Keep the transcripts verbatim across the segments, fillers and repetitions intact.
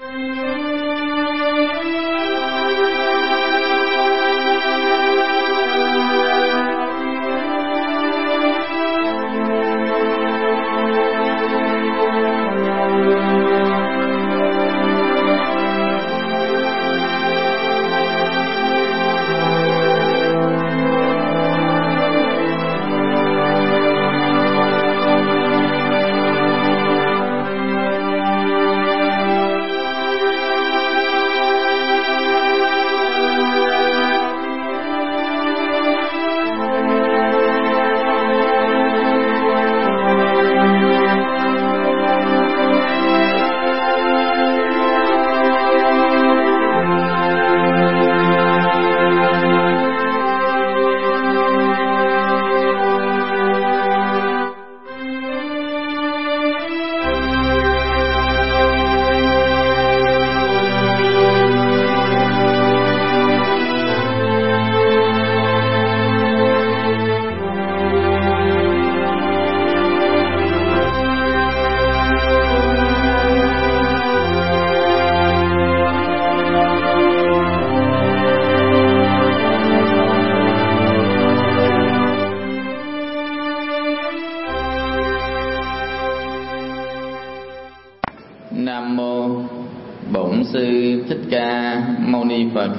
Phật.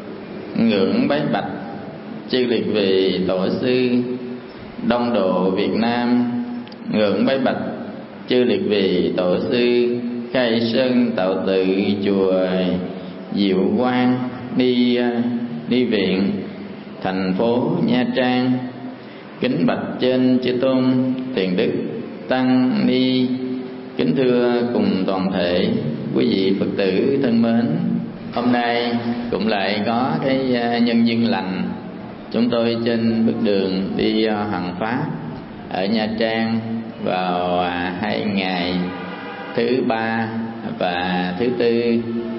Ngưỡng bái bạch chư liệt vị tổ sư Đông Độ Việt Nam. Ngưỡng bái bạch chư liệt vị tổ sư Khai Sơn Tạo Tự chùa Diệu Quang Ni Ni Viện thành phố Nha Trang. Kính bạch trên chư tôn thiền đức tăng ni. Kính thưa cùng toàn thể quý vị Phật tử thân mến, hôm nay cũng lại có cái nhân duyên lành. Chúng tôi trên bước đường đi Hoằng Pháp ở Nha Trang vào hai ngày thứ ba và thứ tư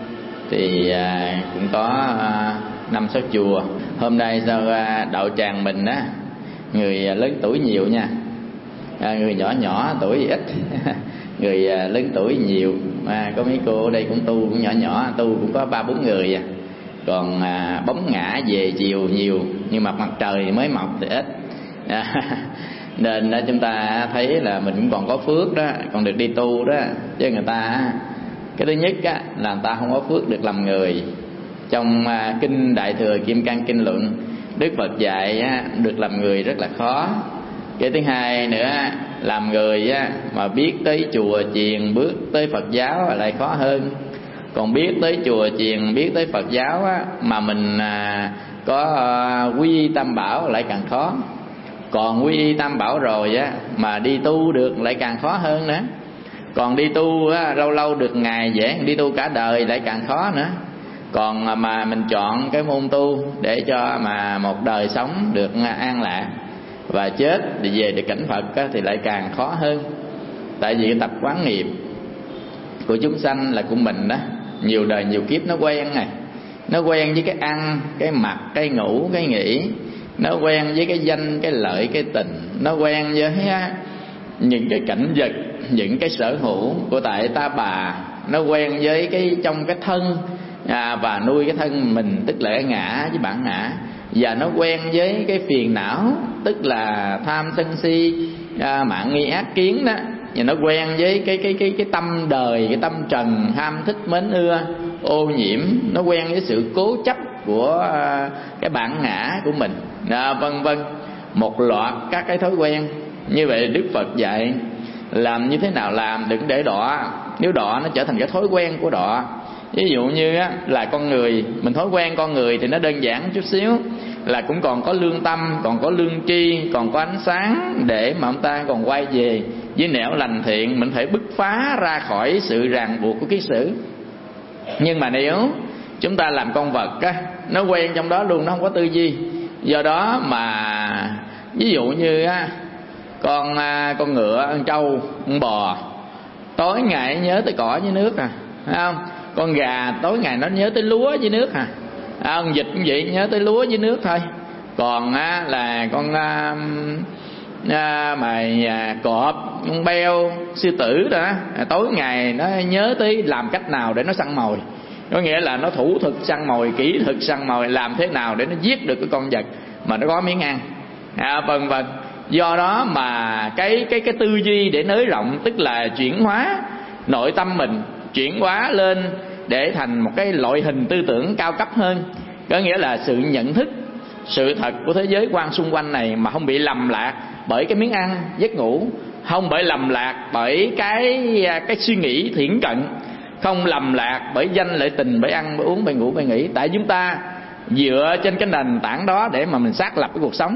thì cũng có năm sáu chùa. Hôm nay sao đạo tràng mình á, người lớn tuổi nhiều nha, người nhỏ nhỏ tuổi ít người lớn tuổi nhiều. À, có mấy cô ở đây cũng tu, cũng nhỏ nhỏ tu cũng có ba bốn người à. Còn à, bóng ngã về chiều nhiều, nhưng mà mặt trời mới mọc thì ít à, nên đó, chúng ta thấy là mình cũng còn có phước đó, còn được đi tu đó. Chứ người ta, cái thứ nhất á, là người ta không có phước được làm người. Trong à, kinh Đại Thừa Kim Cang Kinh Luận, Đức Phật dạy á, được làm người rất là khó. Cái thứ hai nữa, làm người á, mà biết tới chùa chiền, bước tới Phật giáo lại khó hơn. Còn biết tới chùa chiền, biết tới Phật giáo á, mà mình à, có à, quy y Tam Bảo lại càng khó. Còn quy y Tam Bảo rồi á, mà đi tu được lại càng khó hơn nữa. Còn đi tu á, lâu lâu được ngày dễ, đi tu cả đời lại càng khó nữa. Còn mà mình chọn cái môn tu để cho mà một đời sống được an lạc và chết thì về được cảnh Phật á, thì lại càng khó hơn. Tại vì tập quán nghiệp của chúng sanh là của mình đó, nhiều đời nhiều kiếp nó quen này. Nó quen với cái ăn, cái mặc, cái ngủ, cái nghỉ. Nó quen với cái danh, cái lợi, cái tình. Nó quen với những cái cảnh vật, những cái sở hữu của tại ta bà. Nó quen với cái trong cái thân à, và nuôi cái thân mình, tức là cái ngã với bản ngã. Và nó quen với cái phiền não, tức là tham sân si à, mạng nghi ác kiến đó. Và nó quen với cái cái cái cái tâm đời, cái tâm trần, ham thích mến ưa, ô nhiễm. Nó quen với sự cố chấp của à, cái bản ngã của mình à, vân vân. Một loạt các cái thói quen. Như vậy Đức Phật dạy làm như thế nào làm, đừng để đọa. Nếu đọa nó trở thành cái thói quen của đọa. Ví dụ như á, là con người, mình thói quen con người thì nó đơn giản chút xíu, là cũng còn có lương tâm, còn có lương tri, còn có ánh sáng để mà ông ta còn quay về với nẻo lành thiện. Mình phải bứt phá ra khỏi sự ràng buộc của kiết sử. Nhưng mà nếu chúng ta làm con vật á, nó quen trong đó luôn, nó không có tư duy. Do đó mà ví dụ như á, con con ngựa, con trâu, con bò tối ngày nhớ tới cỏ với nước à, phải không? Con gà tối ngày nó nhớ tới lúa với nước à, con vịt cũng vậy, nhớ tới lúa với nước thôi. Còn á, là con à, mà à, cọp, beo, sư tử đó, à, tối ngày nó nhớ tới làm cách nào để nó săn mồi. Có nghĩa là nó thủ thuật săn mồi, kỹ thuật săn mồi, làm thế nào để nó giết được cái con vật mà nó có miếng ăn, à, vân vân. Do đó mà cái cái cái tư duy để nới rộng, tức là chuyển hóa nội tâm mình, chuyển hóa lên để thành một cái loại hình tư tưởng cao cấp hơn. Có nghĩa là sự nhận thức sự thật của thế giới quan xung quanh này mà không bị lầm lạc bởi cái miếng ăn, giấc ngủ, không bị lầm lạc bởi cái cái suy nghĩ thiển cận, không lầm lạc bởi danh lợi tình, bởi ăn, bởi uống, bởi ngủ, bởi nghỉ. Tại chúng ta dựa trên cái nền tảng đó để mà mình xác lập cái cuộc sống,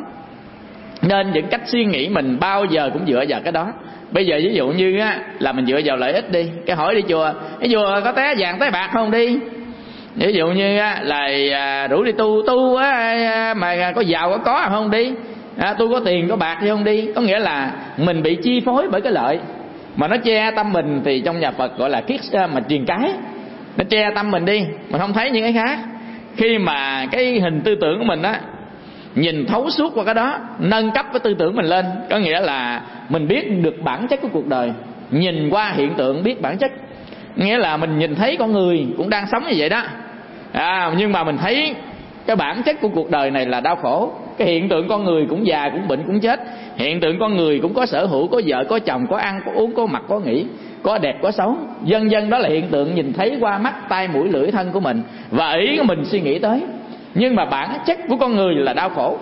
nên những cách suy nghĩ mình bao giờ cũng dựa vào cái đó. Bây giờ ví dụ như á, là mình dựa vào lợi ích đi, cái hỏi đi chùa, cái chùa có té vàng té bạc không đi. Ví dụ như á, là à, rủ đi tu tu á, mà có giàu có có không đi, à, tu có tiền có bạc thì không đi. Có nghĩa là mình bị chi phối bởi cái lợi mà nó che tâm mình, thì trong nhà Phật gọi là kiết mà truyền cái, nó che tâm mình đi, mình không thấy những cái khác. Khi mà cái hình tư tưởng của mình á nhìn thấu suốt qua cái đó, nâng cấp cái tư tưởng mình lên, có nghĩa là mình biết được bản chất của cuộc đời, nhìn qua hiện tượng biết bản chất. Nghĩa là mình nhìn thấy con người cũng đang sống như vậy đó, à, nhưng mà mình thấy cái bản chất của cuộc đời này là đau khổ. Cái hiện tượng con người cũng già, cũng bệnh, cũng chết. Hiện tượng con người cũng có sở hữu, có vợ, có chồng, có ăn, có uống, có mặc, có nghỉ, có đẹp, có xấu, vân vân. Đó là hiện tượng nhìn thấy qua mắt, tai, mũi, lưỡi, thân của mình, và ý của mình suy nghĩ tới. Nhưng mà bản chất của con người là đau khổ.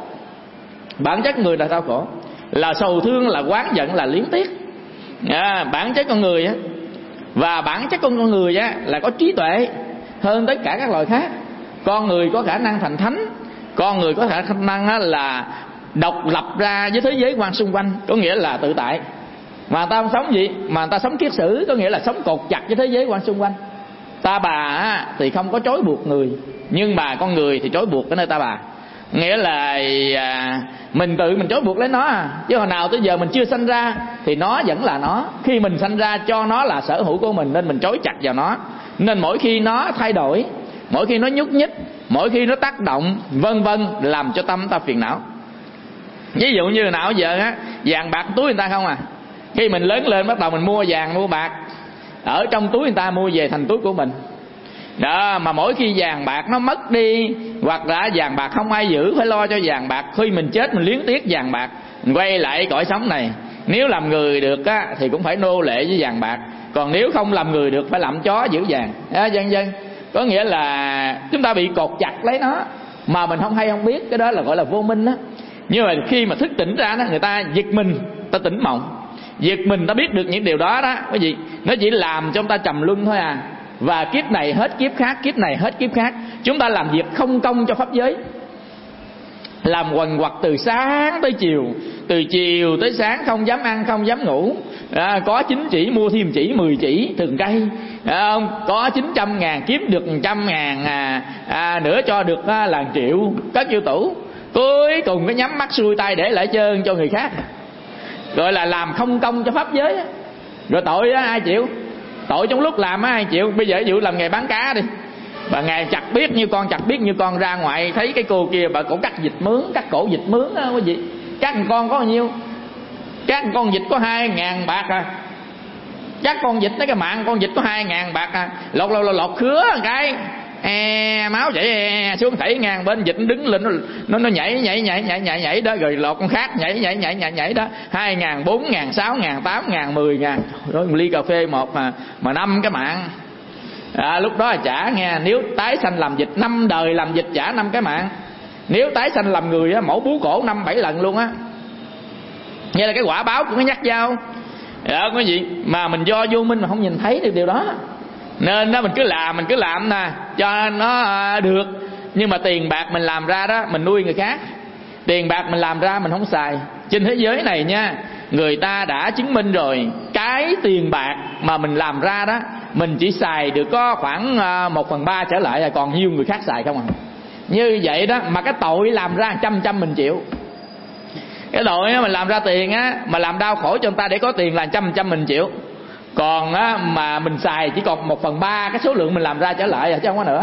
Bản chất người là đau khổ, là sầu thương, là oán giận, là liếng tiếc, à, bản chất con người á. Và bản chất con người á là có trí tuệ hơn tất cả các loài khác. Con người có khả năng thành thánh, con người có khả năng á là độc lập ra với thế giới quan xung quanh, có nghĩa là tự tại. Mà người ta không sống gì, mà người ta sống kiết sử, có nghĩa là sống cột chặt với thế giới quan xung quanh. Ta bà á, thì không có trói buộc người, nhưng mà con người thì trói buộc cái nơi ta bà. Nghĩa là à, mình tự mình trói buộc lấy nó à. Chứ hồi nào tới giờ mình chưa sanh ra thì nó vẫn là nó. Khi mình sanh ra cho nó là sở hữu của mình, nên mình trói chặt vào nó. Nên mỗi khi nó thay đổi, mỗi khi nó nhúc nhích, mỗi khi nó tác động vân vân, làm cho tâm ta phiền não. Ví dụ như nào giờ á, vàng bạc túi người ta không à. Khi mình lớn lên bắt đầu mình mua vàng mua bạc, ở trong túi người ta mua về thành túi của mình đó. Mà mỗi khi vàng bạc nó mất đi, hoặc là vàng bạc không ai giữ, phải lo cho vàng bạc. Khi mình chết mình luyến tiếc vàng bạc, mình quay lại cõi sống này, nếu làm người được á, thì cũng phải nô lệ với vàng bạc. Còn nếu không làm người được, phải làm chó giữ vàng đó, vân vân. Có nghĩa là chúng ta bị cột chặt lấy nó mà mình không hay không biết. Cái đó là gọi là vô minh đó. Nhưng mà khi mà thức tỉnh ra đó, người ta giật mình, ta tỉnh mộng, giật mình ta biết được những điều đó đó. Cái gì? Nó chỉ làm cho chúng ta trầm luân thôi à. Và kiếp này hết kiếp khác, kiếp này hết kiếp khác. Chúng ta làm việc không công cho pháp giới, làm quần quật từ sáng tới chiều, từ chiều tới sáng không dám ăn, không dám ngủ, à, có chín chỉ mua thêm chỉ, mười chỉ từng cây, à, có chín trăm ngàn kiếm được một trăm ngàn, à, à, nữa cho được à, là triệu, cất vô tủ. Cuối cùng cái nhắm mắt xuôi tay để lại trơn cho người khác, gọi là làm không công cho pháp giới. Rồi tội á, ai chịu? Tội trong lúc làm á, ai chịu? Bây giờ ví dụ làm nghề bán cá đi, bà ngày chặt biết như con, chặt biết như con, ra ngoài thấy cái cô kia bà cổ cắt vịt mướn, cắt cổ vịt mướn á, quý vị, cắt một con có bao nhiêu? Cắt một con vịt có hai ngàn bạc à. Cắt con vịt tới cái mạng con vịt có hai ngàn bạc à. Lột lột lột, lột khứa một cái, e, máu chảy e, xuống thảy ngang bên vịt đứng lên, nó nó, nó nhảy nhảy nhảy nhảy nhảy nhảy đó, rồi lột con khác nhảy nhảy nhảy nhảy nhảy đó, hai ngàn, bốn ngàn, sáu ngàn, tám ngàn, mười ngàn. Rồi một ly cà phê một mà mà năm cái mạng. À, lúc đó là trả nghe, nếu tái sanh làm vịt, năm đời làm vịt trả năm cái mạng. Nếu tái sanh làm người á, mổ bú cổ năm bảy lần luôn á. Nghe là cái quả báo của cái nhát dao đó, quý vị. Mà mình do vô minh mà không nhìn thấy được điều đó, nên đó mình cứ làm, mình cứ làm nè cho nó được. Nhưng mà tiền bạc mình làm ra đó, mình nuôi người khác. Tiền bạc mình làm ra mình không xài. Trên thế giới này nha, người ta đã chứng minh rồi, cái tiền bạc mà mình làm ra đó, mình chỉ xài được có khoảng một phần ba trở lại, còn nhiều người khác xài không à. Như vậy đó, mà cái tội làm ra trăm trăm mình chịu. Cái tội á, mình làm ra tiền á, mà làm đau khổ cho người ta để có tiền là trăm trăm mình chịu. Còn á, mà mình xài chỉ còn một phần ba cái số lượng mình làm ra trở lại, chứ không có nữa.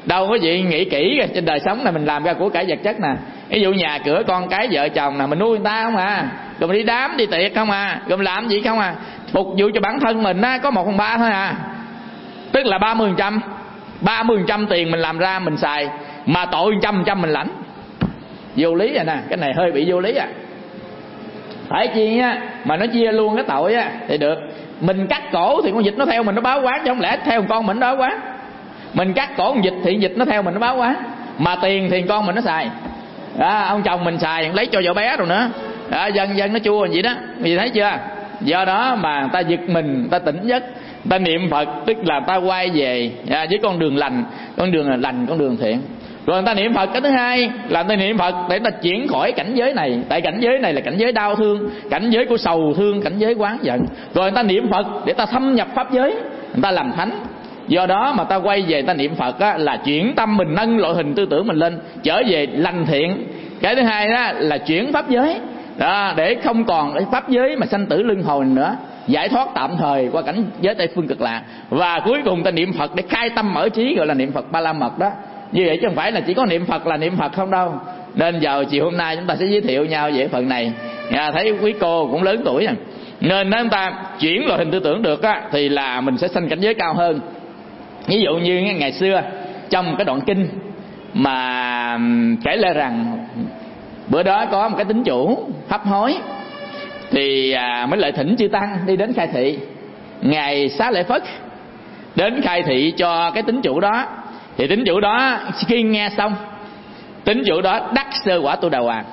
Đâu có gì nghĩ kỹ rồi, trên đời sống này mình làm ra của cải vật chất nè, ví dụ nhà cửa con cái vợ chồng nè, mình nuôi người ta không à, rồi mình đi đám đi tiệc không à, rồi mình làm gì không à, phục vụ cho bản thân mình á có một phần ba thôi à, tức là ba mươi phần trăm ba mươi phần trăm tiền mình làm ra mình xài, mà tội trăm phần trăm mình lãnh. Vô lý rồi nè, cái này hơi bị vô lý à. Phải chi á mà nó chia luôn cái tội á thì được. Mình cắt cổ thì con vịt nó theo mình nó báo quán, chứ không lẽ theo con mình nó báo quán. Mình cắt cổ con vịt thì vịt nó theo mình nó báo quán, mà tiền thì con mình nó xài đó, ông chồng mình xài lấy cho vợ bé rồi nữa đó, dân dân nó chua vậy đó, gì thấy chưa. Do đó mà ta giật mình, ta tỉnh giấc, ta niệm Phật, tức là ta quay về với con đường lành, con đường là lành, con đường thiện. Rồi người ta niệm Phật cái thứ hai là ta niệm Phật để ta chuyển khỏi cảnh giới này, tại cảnh giới này là cảnh giới đau thương, cảnh giới của sầu thương, cảnh giới oán giận. Rồi người ta niệm Phật để ta thâm nhập pháp giới, người ta làm thánh. Do đó mà ta quay về ta niệm Phật á, là chuyển tâm mình, nâng loại hình tư tưởng mình lên, trở về lành thiện. Cái thứ hai đó là chuyển pháp giới đó, để không còn cái pháp giới mà sanh tử luân hồi nữa, giải thoát tạm thời qua cảnh giới Tây Phương Cực Lạc. Và cuối cùng ta niệm Phật để khai tâm mở trí, gọi là niệm Phật Ba La Mật đó. Như vậy chứ không phải là chỉ có niệm Phật là niệm Phật không đâu. Nên giờ chiều hôm nay chúng ta sẽ giới thiệu nhau về phần này. À, thấy quý cô cũng lớn tuổi rồi, nên nếu chúng ta chuyển loại hình tư tưởng được á, thì là mình sẽ sanh cảnh giới cao hơn. Ví dụ như ngày xưa trong cái đoạn kinh mà kể lại rằng bữa đó có một cái tín chủ hấp hối, thì à, mới lại thỉnh chư tăng đi đến khai thị. Ngài Xá Lợi Phất đến khai thị cho cái tín chủ đó, thì tín chủ đó khi nghe xong, tín chủ đó đắc sơ quả Tu Đà Hoàng,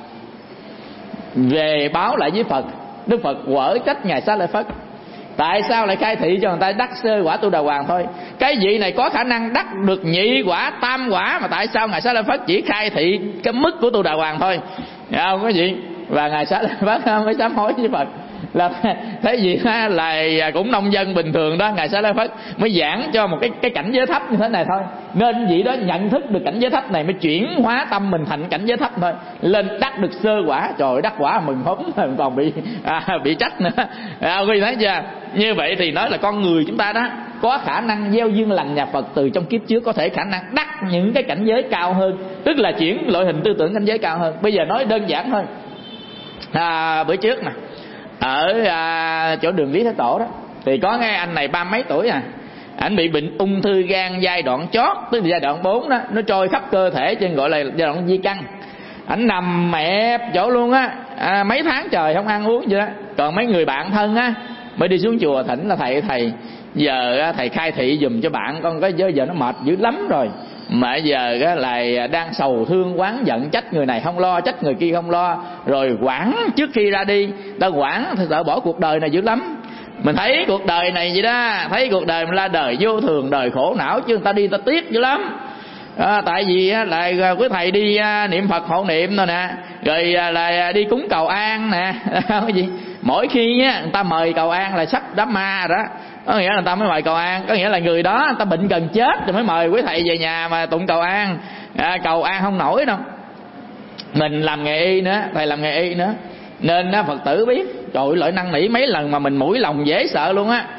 về báo lại với Phật. Đức Phật quở trách Ngài Xá Lợi Phất, tại sao lại khai thị cho người ta đắc sơ quả Tu Đà Hoàng thôi, cái vị này có khả năng đắc được nhị quả tam quả, mà tại sao Ngài Xá Lợi Phất chỉ khai thị cái mức của Tu Đà Hoàng thôi, không có gì. Và Ngài Xá Lợi Phất mới sám hối với Phật là thế gì là cũng nông dân bình thường đó. Ngài Xá Lợi Phất mới giảng cho một cái cái cảnh giới thấp như thế này thôi, nên vị đó nhận thức được cảnh giới thấp này mới chuyển hóa tâm mình thành cảnh giới thấp thôi, lên đắc được sơ quả. Trời, đắc quả mừng hống, còn bị à, bị trách nữa. À, quý vị thấy chưa? Như vậy thì nói là con người chúng ta đó có khả năng gieo duyên lành nhà Phật từ trong kiếp trước, có thể khả năng đắc những cái cảnh giới cao hơn, tức là chuyển loại hình tư tưởng cảnh giới cao hơn. Bây giờ nói đơn giản thôi. À, bữa trước nè, ở à, chỗ đường Lý Thái Tổ đó, thì có cái anh này ba mấy tuổi à, ảnh bị bệnh ung thư gan giai đoạn chót, tức là giai đoạn bốn đó, nó trôi khắp cơ thể, trên gọi là giai đoạn di căn. Ảnh nằm mẹp chỗ luôn á, à, mấy tháng trời không ăn uống gì đó. Còn mấy người bạn thân á mới đi xuống chùa thỉnh là thầy thầy giờ thầy khai thị giùm cho bạn con, cái giờ nó mệt dữ lắm rồi, mà giờ là đang sầu thương oán giận, trách người này không lo, trách người kia không lo, rồi quản trước khi ra đi ta quản thì sợ bỏ cuộc đời này dữ lắm. Mình thấy cuộc đời này vậy đó, thấy cuộc đời mình là đời vô thường, đời khổ não, chứ người ta đi ta tiếc dữ lắm. À, tại vì là quý thầy đi à, niệm Phật hộ niệm rồi nè, rồi à, là đi cúng cầu an nè, cái gì mỗi khi á, người ta mời cầu an là sắp đám ma đó, có nghĩa là người ta mới mời cầu an, có nghĩa là người đó người ta bệnh gần chết rồi mới mời quý thầy về nhà mà tụng cầu an. À, cầu an không nổi đâu. Mình làm nghề y nữa, thầy làm nghề y nữa, nên á, Phật tử biết, trời ơi, lợi năn nỉ mấy lần mà mình mũi lòng dễ sợ luôn á.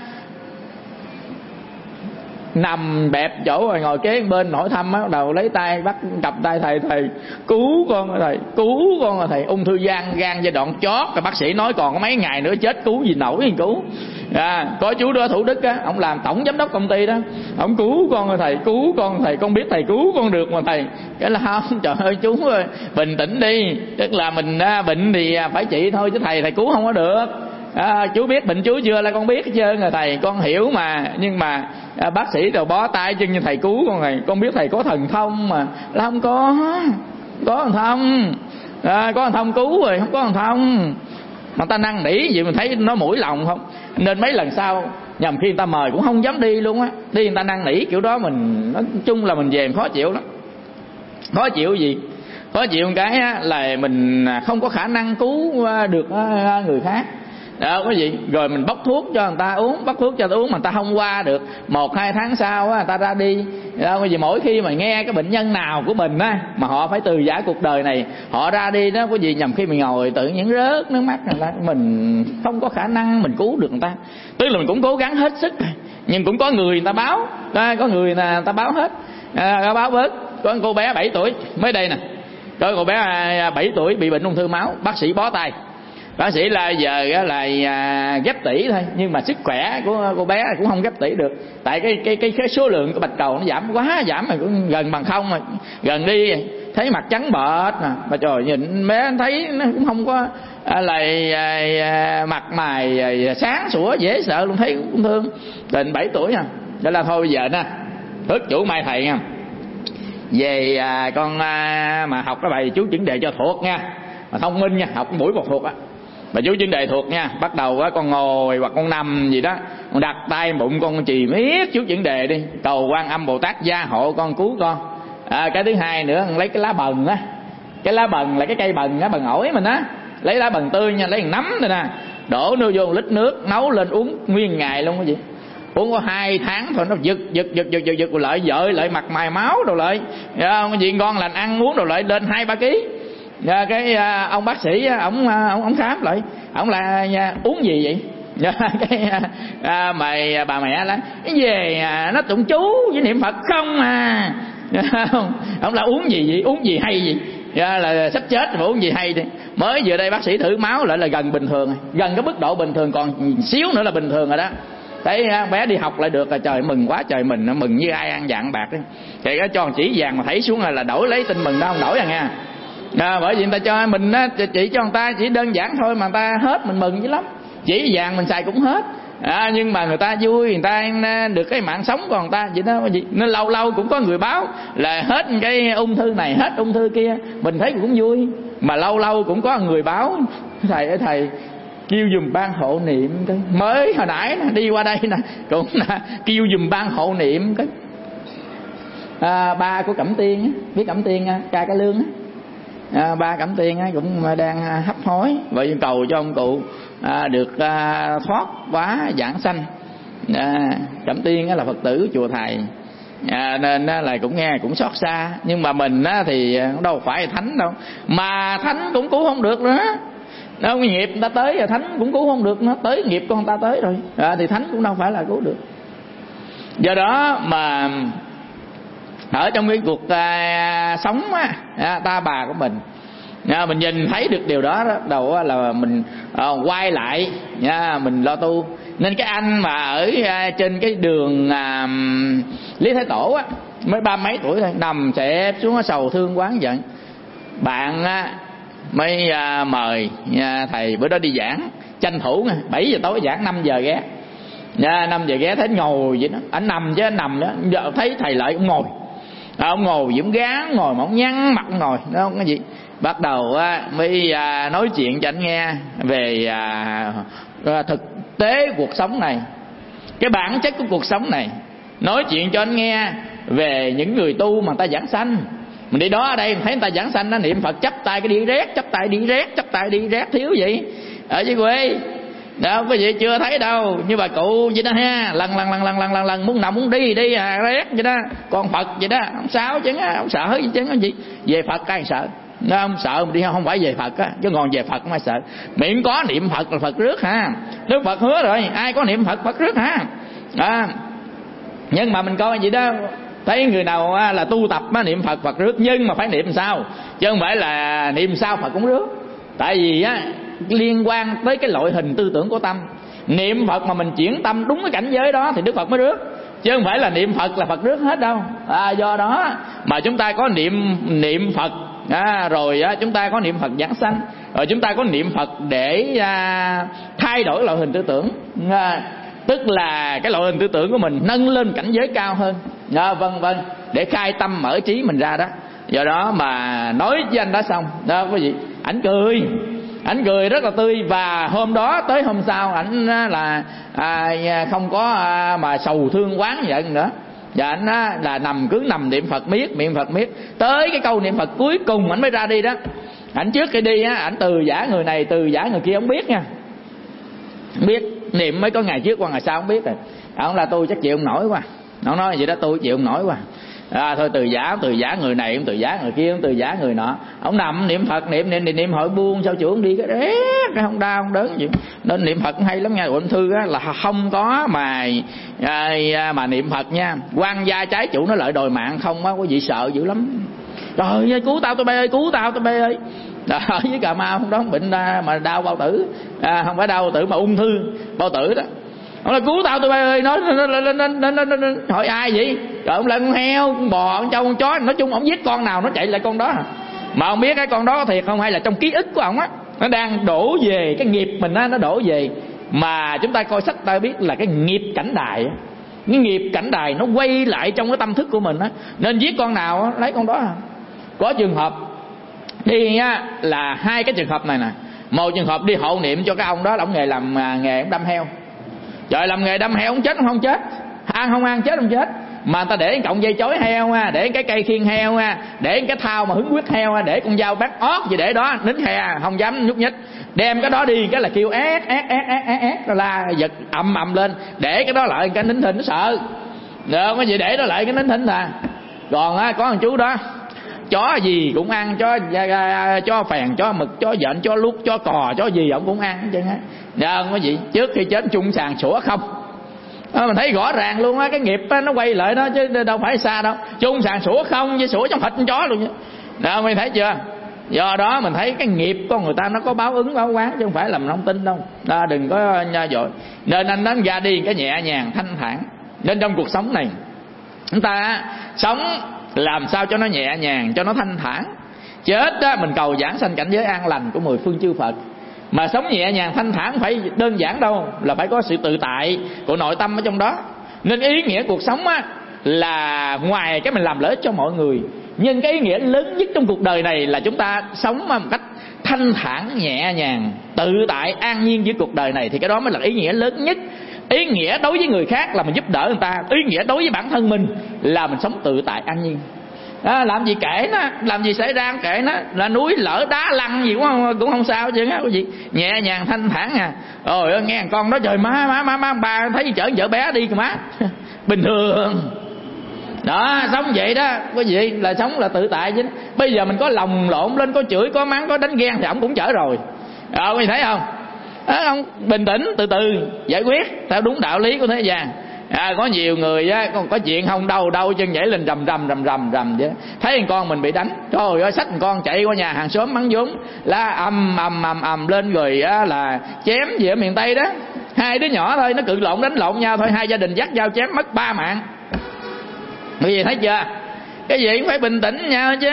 Nằm bẹp chỗ rồi ngồi kế bên hỏi thăm á, đầu lấy tay bắt cặp tay thầy, thầy cứu con rồi thầy, cứu con rồi thầy, ung thư gan gan giai đoạn chót, rồi bác sĩ nói còn có mấy ngày nữa chết, cứu gì nổi thì cứu. À, có chú đó Thủ Đức á, ông làm tổng giám đốc công ty đó, ông cứu con rồi thầy, cứu con thầy, con biết thầy cứu con được mà thầy. Cái là không, trời ơi chú ơi, bình tĩnh đi, tức là mình à, bệnh thì phải trị thôi, chứ thầy thầy cứu không có được. À, chú biết bệnh chú chưa? Là con biết hết trơn rồi thầy, con hiểu mà, nhưng mà à, bác sĩ rồi bó tay chân như thầy cứu con này, con biết thầy có thần thông mà. Là không có, có thần thông, à, có thần thông cứu rồi, không có thần thông mà ta năn nỉ gì mình thấy nó mũi lòng không. Nên mấy lần sau nhầm khi người ta mời cũng không dám đi luôn á, đi người ta năn nỉ kiểu đó mình nói chung là mình về khó chịu lắm. Khó chịu gì? Khó chịu một cái á, là mình không có khả năng cứu được người khác đó, có gì rồi mình bóc thuốc cho người ta uống, bóc thuốc cho người ta uống mà người ta không qua được, một hai tháng sau á, người ta ra đi đó. Cái gì mỗi khi mà nghe cái bệnh nhân nào của mình á mà họ phải từ giã cuộc đời này, họ ra đi đó, có gì nhầm khi mình ngồi tự nhiên rớt nước mắt là mình không có khả năng mình cứu được người ta. Tức là mình cũng cố gắng hết sức, nhưng cũng có người người ta báo, có người người ta báo hết. à, báo bớt. Có cô bé bảy tuổi mới đây nè, có cô bé bảy tuổi bị bệnh ung thư máu, bác sĩ bó tay. Bác sĩ là giờ là ghép tủy thôi, nhưng mà sức khỏe của cô bé cũng không ghép tủy được, tại cái cái cái, cái số lượng của bạch cầu nó giảm quá, giảm mà cũng gần bằng không rồi. Gần đi thấy mặt trắng bệch nè, mà trời nhìn bé thấy nó cũng không có là mặt mày sáng sủa dễ sợ luôn, thấy cũng thương. Tình bảy tuổi nha, đó là thôi bây giờ nè, ước chủ mai thầy nha, về à, con à, mà học cái bài chú chuẩn đề cho thuộc nha, mà thông minh nha, học buổi một thuộc á, mà chú chuẩn đề thuộc nha. Bắt đầu á con ngồi hoặc con nằm gì đó, con đặt tay bụng con chì miết chú chuẩn đề đi, cầu Quan Âm Bồ Tát gia hộ con, cứu con. À, cái thứ hai nữa, lấy cái lá bần á, cái lá bần là cái cây bần á, bần ổi mình á, lấy lá bần tươi nha, lấy nắm đây nè, đổ nước vô một lít nước nấu lên uống nguyên ngày luôn cái gì. Uống có hai tháng thôi nó giật giật giật giật giật giật lại dợi lại mặt mày máu rồi lại, cái gì ngon lành ăn uống rồi lại lên hai ba ký. Và cái à, ông bác sĩ ông ông ông khám lại, ông là à, uống gì vậy? Cái à, mày bà mẹ là cái về à, nó tụng chú với niệm Phật không à. Ông là uống gì vậy? Uống gì hay gì? Dạ, là sắp chết mà uống gì hay đi. Mới vừa đây bác sĩ thử máu lại là gần bình thường, gần cái mức độ bình thường, còn xíu nữa là bình thường rồi đó. Thấy bé đi học lại được là trời mừng quá trời, mình nó mừng như ai ăn vạn bạc đó. Thì cái cho chỉ vàng mà thấy xuống là, là đổi lấy tin mừng đâu không đổi à nha. À, bởi vì người ta cho mình á, chỉ cho người ta chỉ đơn giản thôi mà người ta hết mình mừng dữ lắm. Chỉ vàng mình xài cũng hết. À, nhưng mà người ta vui, người ta được cái mạng sống của người ta vậy đó. Nên lâu lâu cũng có người báo là hết cái ung thư này, hết ung thư kia, mình thấy cũng vui. Mà lâu lâu cũng có người báo thầy ơi thầy kêu dùm ban hộ niệm cái. Mới hồi nãy nè, đi qua đây nè cũng là kêu dùm ban hộ niệm cái. À, ba của Cẩm Tiên á, biết Cẩm Tiên ca cái lương á. À, ba Cẩm Tiên á cũng đang hấp hối vậy cầu cho ông cụ à, được à, thoát quá giảng sanh. À, Cẩm Tiên á là Phật tử chùa thầy, à, nên á, là cũng nghe cũng xót xa. Nhưng mà mình á, thì đâu phải là thánh đâu, mà thánh cũng cứu không được nữa. Đâu nghiệp người ta tới rồi thánh cũng cứu không được, nó tới nghiệp của người ta tới rồi, à, thì thánh cũng đâu phải là cứu được. Do đó mà ở trong cái cuộc à, sống á, à, ta bà của mình, à, mình nhìn thấy được điều đó, đó đầu là mình à, quay lại nha, mình lo tu. Nên cái anh mà ở à, trên cái đường à, Lý Thái Tổ á, mới ba mấy tuổi thôi, nằm xẹp xuống sầu thương quán giận. Bạn á, mới à, mời à, thầy bữa đó đi giảng, tranh thủ nha, bảy giờ tối giảng, năm giờ ghé. Nha, năm giờ ghé thấy ngồi vậy đó, anh nằm chứ anh nằm đó, giờ thấy thầy lại cũng ngồi. À, ông ngồi dũng gán ngồi mà ông nhăn mặt ngồi đó không có gì. Bắt đầu á, mới à, nói chuyện cho anh nghe về à, thực tế cuộc sống này, cái bản chất của cuộc sống này. Nói chuyện cho anh nghe về những người tu mà người ta giảng sanh. Mình đi đó ở đây mình thấy người ta giảng sanh, nó niệm Phật chắp tay cái đi rét, chắp tay đi rét, chắp tay đi rét thiếu vậy ở dưới quê đâu có gì chưa thấy đâu. Như bà cụ vậy đó ha, lần lần lần lần lần lần lần muốn nằm muốn đi đi à, rét vậy đó. Con Phật vậy đó, không sao chứ, không sợ gì chứ, gì về Phật cái sợ nó không sợ mình đi, không phải về Phật á, chứ còn về Phật mới sợ. Miệng có niệm Phật là Phật rước ha, Đức Phật hứa rồi, ai có niệm Phật Phật rước ha. À, nhưng mà mình coi vậy đó, thấy người nào là tu tập á, niệm Phật Phật rước, nhưng mà phải niệm sao, chứ không phải là niệm sao Phật cũng rước. Tại vì á liên quan tới cái loại hình tư tưởng của tâm. Niệm Phật mà mình chuyển tâm đúng cái cảnh giới đó thì Đức Phật mới rước, chứ không phải là niệm Phật là Phật rước hết đâu. À, do đó mà chúng ta có niệm niệm Phật, à, rồi á, chúng ta có niệm Phật giảng sanh, rồi chúng ta có niệm Phật để à, thay đổi loại hình tư tưởng, à, tức là cái loại hình tư tưởng của mình nâng lên cảnh giới cao hơn, à, vân vân, để khai tâm mở trí mình ra đó. Do đó mà nói với anh đó xong đó quý vị, ảnh cười, ảnh cười rất là tươi. Và hôm đó tới hôm sau ảnh là à, không có à, mà sầu thương quán giận nữa. Và ảnh là nằm cứ nằm niệm Phật miết, niệm Phật miết, tới cái câu niệm Phật cuối cùng ảnh mới ra đi đó. Ảnh trước khi đi á, ảnh từ giả người này từ giả người kia, không biết nha, không biết, niệm mới có ngày trước qua ngày sau không biết rồi. Ông là tôi chắc chịu không nổi quá, ông nói vậy đó, tôi chịu không nổi quá. À, thôi từ giả từ giả người này, cũng từ giả người kia, cũng từ giả người nọ. Ông nằm niệm Phật, niệm niệm niệm, niệm hội buông sao chữa đi cái đấy, cái không đau không đớn gì. Nên niệm Phật hay lắm nha. Ủa anh Thư á, là không có mà à, mà niệm Phật nha, quan gia trái chủ nó lợi đòi mạng không á, có gì sợ dữ lắm. Trời ơi cứu tao tôi bay ơi, cứu tao tôi bay ơi. Đó, ở với Cà Mau không đó bệnh mà đau bao tử, à, không phải đau bao tử mà ung thư bao tử đó. Ông nói cứu tao tụi bay ơi, nói hỏi ai vậy? Trời, ông là con heo, con bò, con trâu, con chó, nói chung ông giết con nào nó chạy lại con đó. Mà ông biết cái con đó thiệt không hay là trong ký ức của ông á, nó đang đổ về cái nghiệp mình á, nó đổ về. Mà chúng ta coi sách ta biết là cái nghiệp cảnh đài, cái nghiệp cảnh đài nó quay lại trong cái tâm thức của mình á, nên giết con nào á, lấy con đó. Có trường hợp đi á là hai cái trường hợp này nè. Một trường hợp đi hộ niệm cho cái ông đó là ông nghề làm nghề ông đâm heo. Trời, làm nghề đâm heo, ông chết không chết, ăn không ăn chết không chết, mà người ta để cọng dây chói heo, để cái cây khiên heo, để cái thao mà hứng huyết heo, để con dao bát ót gì để đó, nín he không dám nhúc nhích. Đem cái đó đi cái là kêu ét ét ét ét ét ét, nó la giật ầm ầm lên, để cái đó lại cái nín thinh nó sợ. Được cái gì để đó lại cái nín thinh à. Còn á có thằng chú đó, chó gì cũng ăn, chó chó phèn, chó mực, chó dện, chó lút, chó cò, chó gì ông cũng ăn chứ. Dạ không có gì, trước khi chết chung sàn sủa không. À, mình thấy rõ ràng luôn á, cái nghiệp á, nó quay lại đó chứ đâu phải xa đâu. Chung sàn sủa không với sủa trong thịt con chó luôn. Đó mình thấy chưa? Do đó mình thấy cái nghiệp của người ta nó có báo ứng báo quán chứ không phải là mình không tin đâu. Đó, đừng có nha dội. Nên anh đánh ra đi cái nhẹ nhàng thanh thản. Nên trong cuộc sống này chúng ta sống làm sao cho nó nhẹ nhàng, cho nó thanh thản. Chết đó mình cầu giảng sanh cảnh giới an lành của mười phương chư Phật. Mà sống nhẹ nhàng thanh thản không phải đơn giản đâu, là phải có sự tự tại của nội tâm ở trong đó. Nên ý nghĩa cuộc sống á là ngoài cái mình làm lợi ích cho mọi người, nhưng cái ý nghĩa lớn nhất trong cuộc đời này là chúng ta sống một cách thanh thản, nhẹ nhàng, tự tại, an nhiên với cuộc đời này. Thì cái đó mới là ý nghĩa lớn nhất. Ý nghĩa đối với người khác là mình giúp đỡ người ta, ý nghĩa đối với bản thân mình là mình sống tự tại an nhiên. À, làm gì kể nó, làm gì xảy ra kể nó, là núi lở đá lăn gì cũng không, cũng không sao chứ cái gì, nhẹ nhàng thanh thản à. Rồi nghe thằng con đó trời má má má má ba thấy chở vợ bé đi kìa má. Bình thường. Đó, sống vậy đó, có gì là sống là tự tại chứ. Bây giờ mình có lòng lộn lên, có chửi, có mắng, có đánh ghen thì ổng cũng chở rồi. Ờ, mình thấy không? Đó, không bình tĩnh từ từ giải quyết theo đúng đạo lý của thế gian. À, có nhiều người á, còn có chuyện không đâu đâu chân nhảy lên rầm rầm rầm rầm rầm vậy. Thấy con mình bị đánh, trời ơi, xách con chạy qua nhà hàng xóm mắng vốn, la ầm ầm ầm ầm lên rồi á, là chém gì ở miền Tây đó. Hai đứa nhỏ thôi nó cự lộn đánh lộn nhau thôi, hai gia đình dắt dao chém mất ba mạng. Bởi vì thấy chưa, cái gì cũng phải bình tĩnh nhau chứ.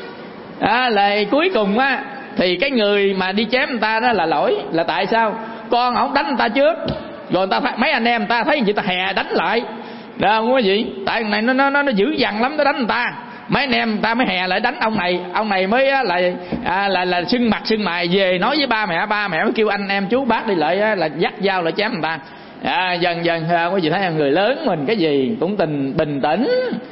À, là cuối cùng á thì cái người mà đi chém người ta đó là lỗi, là tại sao con ổng đánh người ta trước, rồi người ta mấy anh em người ta thấy gì ta hè đánh lại. Đó không có gì, tại này nó nó nó dữ dằn lắm, nó đánh người ta, mấy anh em người ta mới hè lại đánh ông này, ông này mới á, là à, là là sưng mặt sưng mày về nói với ba mẹ, ba mẹ mới kêu anh em chú bác đi lại á, là dắt dao lại chém người ta. À, dần dần không có gì, thấy người lớn mình cái gì cũng tình bình tĩnh.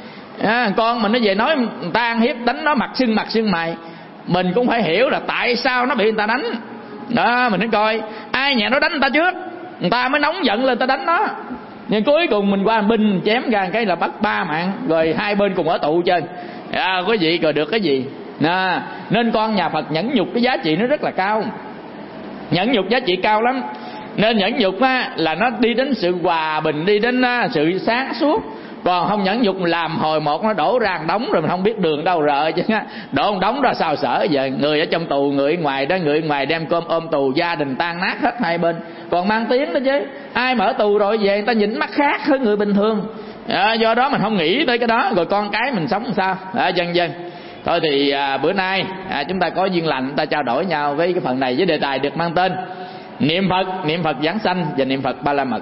À, con mình nó về nói người ta ăn hiếp đánh nó mặt sưng mặt sưng mày, mình cũng phải hiểu là tại sao nó bị người ta đánh. Đó mình nói coi ai nhà nó đánh người ta trước, người ta mới nóng giận lên người ta đánh nó. Nhưng cuối cùng mình qua binh chém ra cái là bắt ba mạng, rồi hai bên cùng ở tù chơi. À, có gì rồi được cái gì. À, nên con nhà Phật nhẫn nhục cái giá trị nó rất là cao, nhẫn nhục giá trị cao lắm. Nên nhẫn nhục á, là nó đi đến sự hòa bình, đi đến á, sự sáng suốt. Còn không nhẫn nhục làm hồi một nó đổ ra đống rồi mình không biết đường đâu rợ chứ. Đổ một đống ra sao sở giờ. Người ở trong tù, người ở ngoài đó, người ở ngoài đem cơm ôm tù, gia đình tan nát hết hai bên. Còn mang tiếng đó chứ. Ai mở tù rồi về người ta nhìn mắt khác hơn người bình thường. À, do đó mình không nghĩ tới cái đó. Rồi con cái mình sống làm sao à, dần dần. Thôi thì à, bữa nay à, chúng ta có duyên lành, ta trao đổi nhau với cái phần này với đề tài được mang tên Niệm Phật, niệm Phật giảng sanh và niệm Phật Ba La Mật.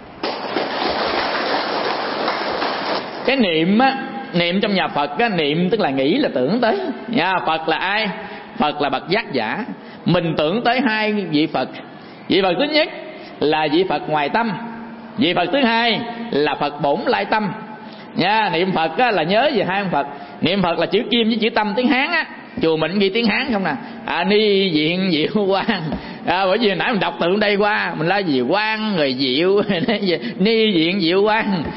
Cái niệm á, niệm trong nhà Phật á, niệm tức là nghĩ là tưởng tới. Nhà Phật là ai? Phật là bậc giác giả. Mình tưởng tới hai vị Phật. Vị Phật thứ nhất là vị Phật ngoài tâm, vị Phật thứ hai là Phật bổn lai tâm. Nha, niệm Phật á, là nhớ về hai ông Phật. Niệm Phật là chữ Kim với chữ Tâm tiếng Hán á. Chùa mình ghi tiếng Hán không nè. À, ni diện diệu quang. À, bởi vì nãy mình đọc từ đây qua mình la gì quang rồi diệu ni diện diệu quang.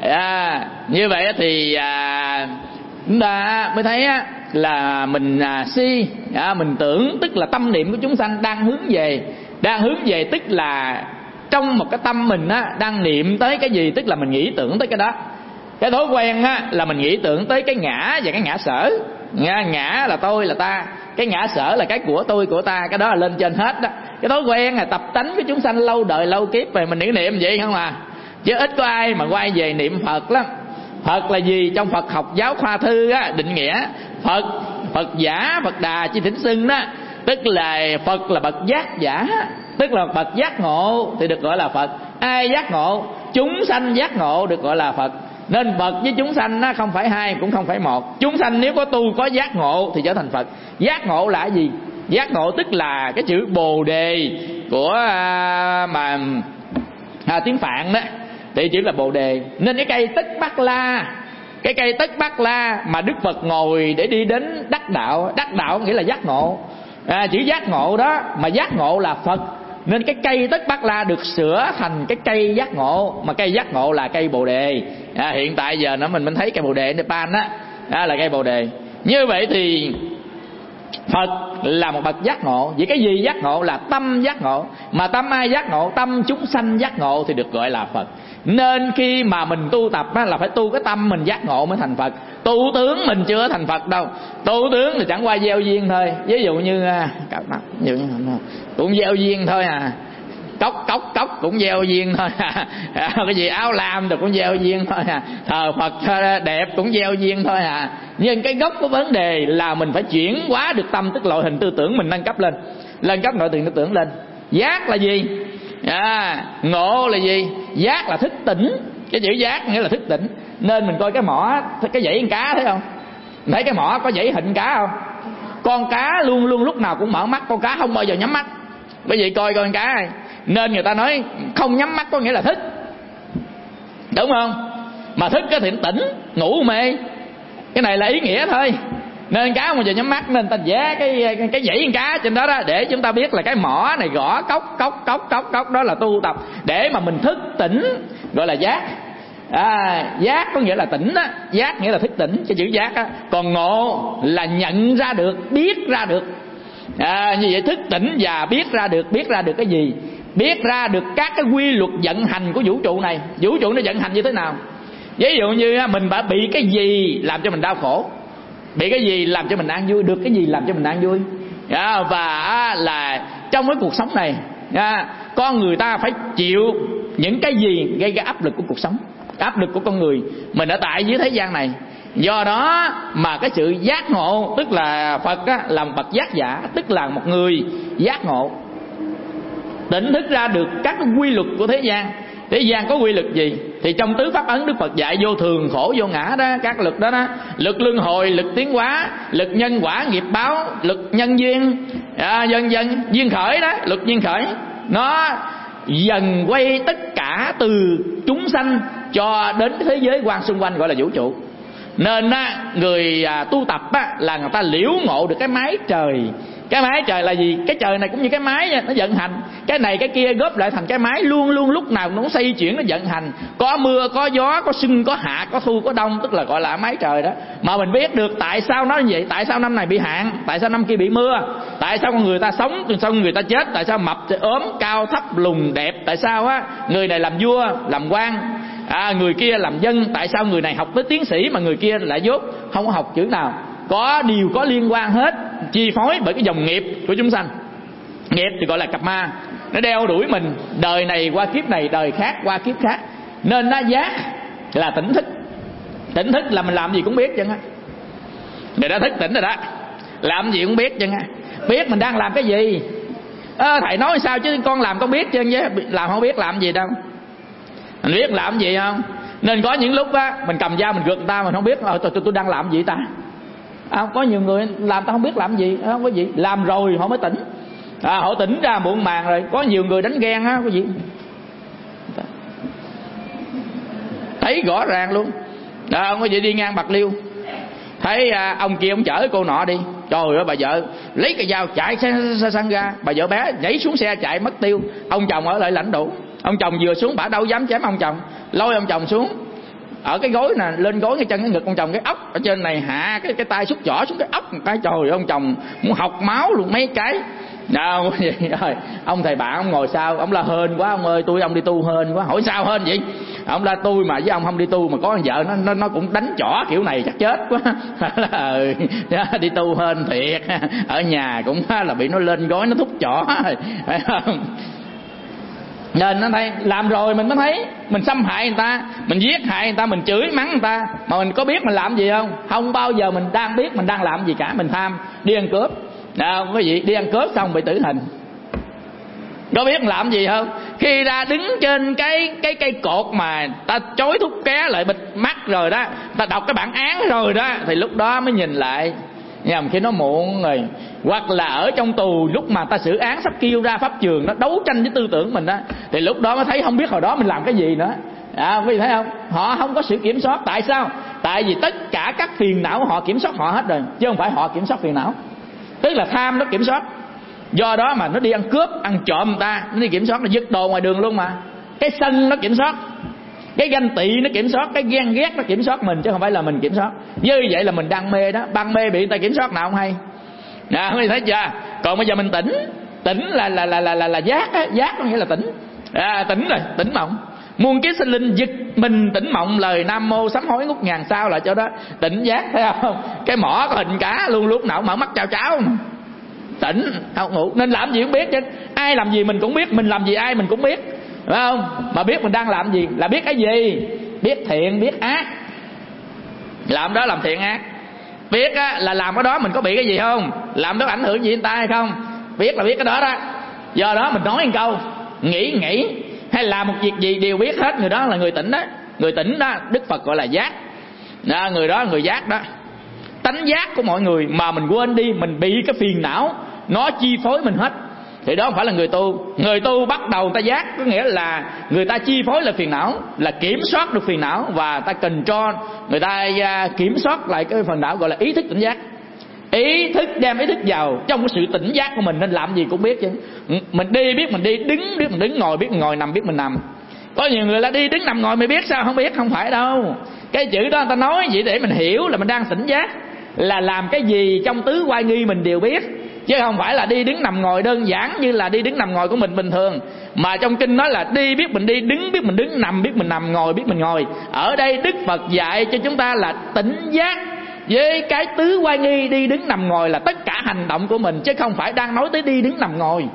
À, như vậy thì à, chúng ta mới thấy á, là mình à, si à, mình tưởng, tức là tâm niệm của chúng sanh đang hướng về, đang hướng về tức là trong một cái tâm mình á, đang niệm tới cái gì, tức là mình nghĩ tưởng tới cái đó. Cái thói quen á, là mình nghĩ tưởng tới cái ngã và cái ngã sở. Ngã, ngã là tôi là ta, cái ngã sở là cái của tôi của ta, cái đó là lên trên hết đó. Cái thói quen là tập tánh của chúng sanh lâu đời lâu kiếp về mình niệm niệm vậy không à, chứ ít có ai mà quay về niệm Phật lắm. Phật là gì? Trong Phật học giáo khoa thư á, định nghĩa Phật, Phật giả, Phật đà chi thỉnh xưng đó, tức là Phật là bậc giác giả, tức là bậc giác ngộ thì được gọi là Phật. Ai giác ngộ? Chúng sanh giác ngộ được gọi là Phật. Nên Phật với chúng sanh nó không phải hai cũng không phải một. Chúng sanh nếu có tu có giác ngộ thì trở thành Phật. Giác ngộ là cái gì? Giác ngộ tức là cái chữ Bồ đề của à, mà à, tiếng Phạn đó, thì chữ là Bồ đề. Nên cái cây Tất Bát La, cái cây Tất Bát La mà Đức Phật ngồi để đi đến đắc đạo. Đắc đạo nghĩa là giác ngộ. à, Chữ giác ngộ đó, mà giác ngộ là Phật. Nên cái cây Tất Bát La được sửa thành cái cây giác ngộ, mà cây giác ngộ là cây Bồ đề. à, Hiện tại giờ nó mình mình thấy cây Bồ đề Nepal á, đó là cây Bồ đề. Như vậy thì Phật là một bậc giác ngộ. Vậy cái gì giác ngộ? Là tâm giác ngộ. Mà tâm ai giác ngộ? Tâm chúng sanh giác ngộ thì được gọi là Phật. Nên khi mà mình tu tập á, là phải tu cái tâm mình giác ngộ mới thành Phật. Tu tướng mình chưa thành Phật đâu. Tu tướng thì chẳng qua gieo duyên thôi. Ví dụ như cũng gieo duyên thôi à. Cốc cốc cốc cũng gieo duyên thôi à. Cái gì áo lam thì cũng gieo duyên thôi à. Thờ Phật đẹp cũng gieo duyên thôi à. Nhưng cái gốc của vấn đề là mình phải chuyển hóa được tâm, tức loại hình tư tưởng mình nâng cấp lên, nâng cấp nội tư tưởng lên. Giác là gì? À, ngộ là gì? Giác là thức tỉnh. Cái chữ giác nghĩa là thức tỉnh. Nên mình coi cái mỏ, cái dãy con cá thấy không? Mình thấy cái mỏ có dãy hình cá không? Con cá luôn luôn lúc nào cũng mở mắt, con cá không bao giờ nhắm mắt. Bởi vậy coi con cá này. Nên người ta nói không nhắm mắt có nghĩa là thức, đúng không? Mà thức cái thì tỉnh, ngủ mê. Cái này là ý nghĩa thôi. Nên cá không bao giờ nhắm mắt, nên ta vẽ cái cái dãy con cá trên đó đó, để chúng ta biết là cái mỏ này gõ cốc cốc cốc cốc cốc, đó là tu tập để mà mình thức tỉnh, gọi là giác. À, giác có nghĩa là tỉnh á, giác nghĩa là thức tỉnh, cái chữ giác á. Còn ngộ là nhận ra được, biết ra được. À, như vậy thức tỉnh và biết ra được. Biết ra được cái gì? Biết ra được các cái quy luật vận hành của vũ trụ này. Vũ trụ nó vận hành như thế nào? Ví dụ như mình đã bị cái gì làm cho mình đau khổ, bị cái gì làm cho mình an vui, được cái gì làm cho mình an vui. à, Và là trong cái cuộc sống này, à, con người ta phải chịu những cái gì gây ra áp lực của cuộc sống, áp lực của con người. Mình ở tại dưới thế gian này. Do đó mà cái sự giác ngộ, tức là Phật á, là một bậc giác giả, tức là một người giác ngộ, tỉnh thức ra được các quy luật của thế gian. Thế gian có quy luật gì? Thì trong tứ pháp ấn Đức Phật dạy vô thường, khổ, vô ngã đó, các lực đó đó. Lực luân hồi, lực tiến hóa, lực nhân quả nghiệp báo, lực nhân duyên, à, dần dần duyên khởi đó, lực duyên khởi. Nó dần quay tất cả từ chúng sanh cho đến thế giới quan xung quanh, gọi là vũ trụ. Nên á, người à, tu tập á, là người ta liễu ngộ được cái mái trời. Cái mái trời là gì? Cái trời này cũng như cái mái vậy, nó vận hành. Cái này cái kia góp lại thành cái mái, luôn luôn lúc nào nó xoay chuyển, nó vận hành. Có mưa, có gió, có xuân, có hạ, có thu, có đông, tức là gọi là mái trời đó. Mà mình biết được tại sao nó như vậy. Tại sao năm này bị hạn, tại sao năm kia bị mưa, tại sao con người ta sống, tại sao người ta chết, tại sao mập ốm, cao thấp lùn đẹp, tại sao á người này làm vua làm quan, à, người kia làm dân, tại sao người này học tới tiến sĩ mà người kia lại dốt không có học chữ nào. Có điều có liên quan hết, chi phối bởi cái dòng nghiệp của chúng sanh. Nghiệp thì gọi là cặp ma, nó đeo đuổi mình đời này qua kiếp này, đời khác qua kiếp khác. Nên nó giác là tỉnh thức. Tỉnh thức là mình làm gì cũng biết chân á. Để đã thức tỉnh rồi đó, làm gì cũng biết chân á. Biết mình đang làm cái gì. à, Thầy nói sao chứ con làm con biết chân chứ. Làm không biết làm gì đâu. Mình biết làm gì không? Nên có những lúc á mình cầm dao mình gượt người ta, mình không biết ờ, tôi, tôi, tôi đang làm gì ta. À, có nhiều người làm ta không biết làm gì, không có gì, làm rồi họ mới tỉnh. À, họ tỉnh ra muộn màng rồi. Có nhiều người đánh ghen á, có gì thấy rõ ràng luôn. À, không có gì đi ngang Bạc Liêu, thấy à, ông kia ông chở cô nọ đi, trời ơi bà vợ lấy cái dao chạy xe, xe, xe ra, bà vợ bé nhảy xuống xe chạy mất tiêu. Ông chồng ở lại lãnh đủ, ông chồng vừa xuống bả đâu dám chém ông chồng, lôi ông chồng xuống. ở cái gối nè, lên gối cái chân cái ngực ông chồng cái ốc ở trên này, hạ cái cái tay xúc chỏ xuống cái ốc một cái, trời ơi, ông chồng muốn học máu luôn mấy cái. Đâu vậy rồi ông thầy bạn ông ngồi sau, ông la hên quá ông ơi, tôi ông đi tu hên quá. Hỏi sao hên vậy? Ông la tôi mà với ông không đi tu mà có con vợ nó nó nó cũng đánh chỏ kiểu này chắc chết quá. ừ, đi tu hên thiệt, ở nhà cũng là bị nó lên gối nó thúc chỏ, phải không? Nên nó thấy làm rồi mình mới thấy mình xâm hại người ta, mình giết hại người ta, mình chửi mắng người ta, mà mình có biết mình làm gì không? Không bao giờ mình đang biết mình đang làm gì cả. Mình tham đi ăn cướp, nào quý vị, đi ăn cướp xong bị tử hình, có biết mình làm gì không? Khi ra đứng trên cái cái cây cột mà ta chối thúc ké lại bịt mắt rồi đó, ta đọc cái bản án rồi đó, thì lúc đó mới nhìn lại. Nhưng khi nó muộn rồi. Hoặc là ở trong tù lúc mà ta xử án sắp kêu ra pháp trường, nó đấu tranh với tư tưởng mình đó, thì lúc đó mới thấy không biết hồi đó mình làm cái gì nữa. À, quý vị thấy không? Họ không có sự kiểm soát. Tại sao? Tại vì tất cả các phiền não họ kiểm soát họ hết rồi, chứ không phải họ kiểm soát phiền não. Tức là tham nó kiểm soát. Do đó mà nó đi ăn cướp, ăn trộm người ta, nó đi kiểm soát, nó giật đồ ngoài đường luôn mà. Cái sân nó kiểm soát, cái ganh tị nó kiểm soát, cái ghen ghét nó kiểm soát mình, chứ không phải là mình kiểm soát. Như vậy là mình đang mê đó. Ban mê bị người ta kiểm soát nào không hay. Nè, quý vị thấy chưa? Còn bây giờ mình tỉnh, tỉnh là là là là là, là giác á, giác có nghĩa là tỉnh. À, tỉnh rồi, tỉnh mộng. Muôn kiếp sinh linh giật mình tỉnh mộng, lời nam mô sám hối ngút ngàn sao là chỗ đó tỉnh giác, thấy không? Cái mỏ có hình cá luôn, lúc nào mở mắt chào cháu, tỉnh không ngủ. Nên làm gì cũng biết chứ, ai làm gì mình cũng biết, mình làm gì ai mình cũng biết, phải không? Mà biết mình đang làm gì là biết cái gì, biết thiện biết ác. Làm đó làm thiện ác, biết á, là làm cái đó mình có bị cái gì không, làm đó ảnh hưởng gì người ta hay không, biết là biết cái đó đó. Do đó mình nói một câu, nghĩ nghĩ hay làm một việc gì đều biết hết, người đó là người tỉnh đó. Người tỉnh đó Đức Phật gọi là giác đó, người đó là người giác đó. Tánh giác của mọi người mà mình quên đi, mình bị cái phiền não nó chi phối mình hết, thì đó không phải là người tu. Người tu bắt đầu ta giác, có nghĩa là người ta chi phối là phiền não, là kiểm soát được phiền não, và ta cần cho người ta kiểm soát lại cái phần não, gọi là ý thức tỉnh giác. Ý thức đem ý thức vào trong cái sự tỉnh giác của mình, nên làm gì cũng biết chứ. Mình đi biết mình đi, đứng biết mình đứng, ngồi biết mình ngồi, nằm biết mình nằm. Có nhiều người là đi đứng nằm ngồi mới biết, sao không biết? Không phải đâu. Cái chữ đó người ta nói vậy để mình hiểu là mình đang tỉnh giác, là làm cái gì trong tứ oai nghi mình đều biết, chứ không phải là đi đứng nằm ngồi đơn giản như là đi đứng nằm ngồi của mình bình thường. Mà trong kinh nói là đi biết mình đi, đứng biết mình đứng, nằm biết mình nằm, ngồi biết mình ngồi. Ở đây Đức Phật dạy cho chúng ta là tỉnh giác với cái tứ oai nghi đi đứng nằm ngồi là tất cả hành động của mình, chứ không phải đang nói tới đi đứng nằm ngồi.